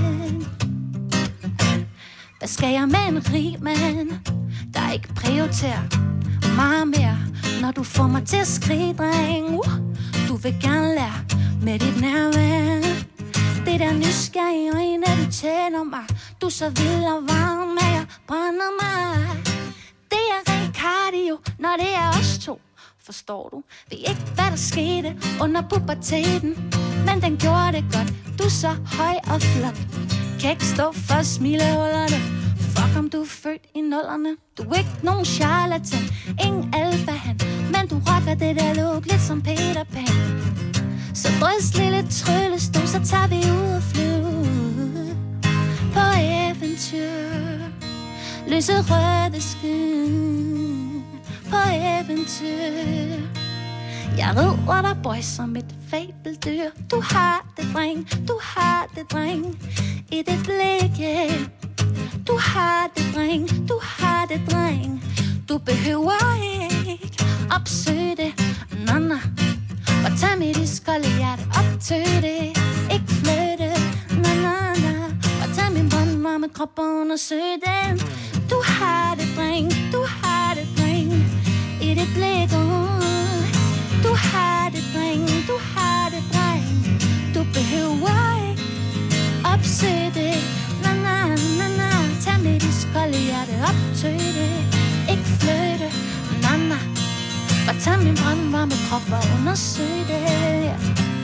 Hvad skal jeg med en rig mand, der ikke prioriterer meget mere, når du får mig til at skrige, dreng? Du vil gerne lære med dit nærvær. Det der nysgerrige øjne, du tænder mig. Du er så vild og varm, at jeg brænder mig. Det er rent cardio, når det er os to. Forstår du? Ved ikke, hvad der skete under puberteten, men den gjorde det godt. Du er så høj og flot. Kan ikke stå for smilehullerne. Fuck om du er født i nullerne. Du er ikke nogen charlatan, ingen alfahan, men du rocker det der look lidt som Peter Pan. Så drøs lille tryllestøv, så tager vi ud og flyve på eventyr. Lyse røde skyen på eventyr. Jeg rider dig, boy, som et fabeldyr. Du har det, dreng, du har det, dreng, i det blik. Du har det, dreng, du har det, dreng. Du behøver ikke opsøge det, nana. Bare tag mit iskolde hjerte op til det. Ikke flytte, nana. Bare tag min brandvarme krop og undersøge den. Du har det, dreng, du har det, dreng, i det blik. Du har det, dreng, du har det, dreng. Du behøver ikke opsøge det, na, na, na. Tag mit iskolde hjerte op til det. Ikke flytte, na, na. Bare tag min brandvarme krop og undersøge det.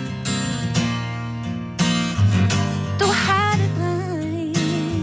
Du har det, dreng.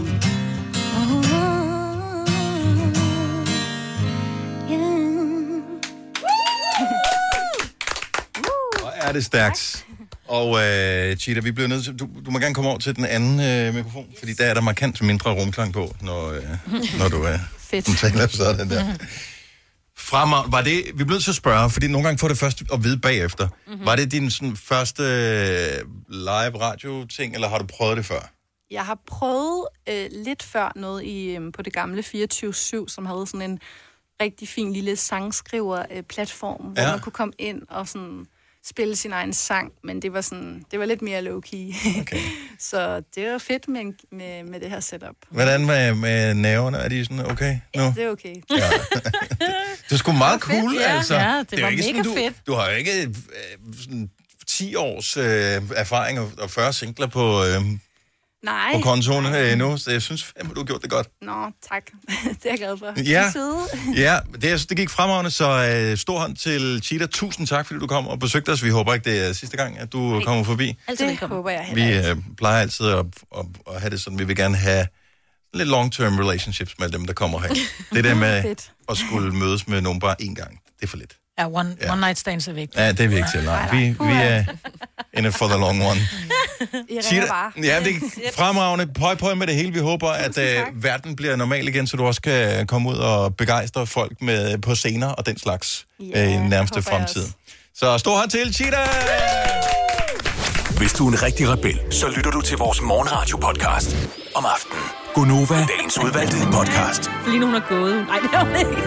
Hvor er det stærkt. Og Cheetah, vi bliver nødt til... Du må gerne komme over til den anden mikrofon, fordi der er der markant mindre rumklang på, når du taler sådan der. Fremad, var det... Vi bliver nødt til at spørge, fordi nogle gange får det først at vide bagefter. Mm-hmm. Var det din sådan, første live radio-ting, eller har du prøvet det før? Jeg har prøvet lidt før noget på det gamle 24/7, som havde sådan en rigtig fin lille sangskriver-platform, hvor man kunne komme ind og sådan spille sin egen sang, men det var lidt mere low-key. Okay. Så det var fedt med det her setup. Hvordan med nerverne? Er de sådan okay nu? Ja, det er okay. Ja. Det er sgu meget cool, fedt, altså. Ja, det var mega sådan, fedt. Du har jo ikke sådan 10 års erfaring og 40 singler på kontoen endnu, så jeg synes fandme, du har gjort det godt. Nå, tak. Det er jeg glad for. Ja, det gik fremragende, så stor hånd til Cheetah. Tusind tak, fordi du kom og besøgte os. Vi håber ikke, det er sidste gang, at du kommer forbi. Det håber jeg heller. Vi plejer altid at have det sådan, vi vil gerne have lidt long-term relationships med dem, der kommer her. Det der med at skulle mødes med nogen bare én gang, det er for lidt. Ja, one night stands er vigtigt. Ja, det er vi ikke til. Nej. Vi er in it for the long one. I ringer bare. Ja, det er fremragende. Pøj med det hele. Vi håber, at verden bliver normal igen, så du også kan komme ud og begejstre folk på scener og den slags i nærmeste fremtid. Så stor hånd til, Cheetah! Hvis du er en rigtig rebel, så lytter du til vores morgenradio-podcast om aftenen. Gunova, dagens udvalgte podcast. Lige nu hun er gået. Nej, det er hun ikke.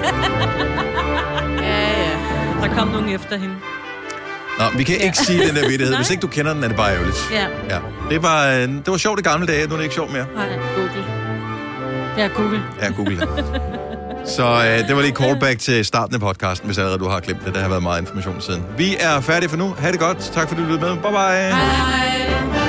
Ja. Der kom nogen efter hende. Nå, vi kan ikke sige den der vittighed. Hvis ikke du kender den, er det bare ærgerligt. Ja. Det var sjovt i gamle dage, nu er det ikke sjovt mere. Nej, Google. Ja, Google. Ja, Google det. Så det var lige callback til starten af podcasten, hvis allerede du har glemt det. Der har været meget information siden. Vi er færdige for nu. Ha' det godt. Tak fordi du lyttede med. Bye bye. Hej.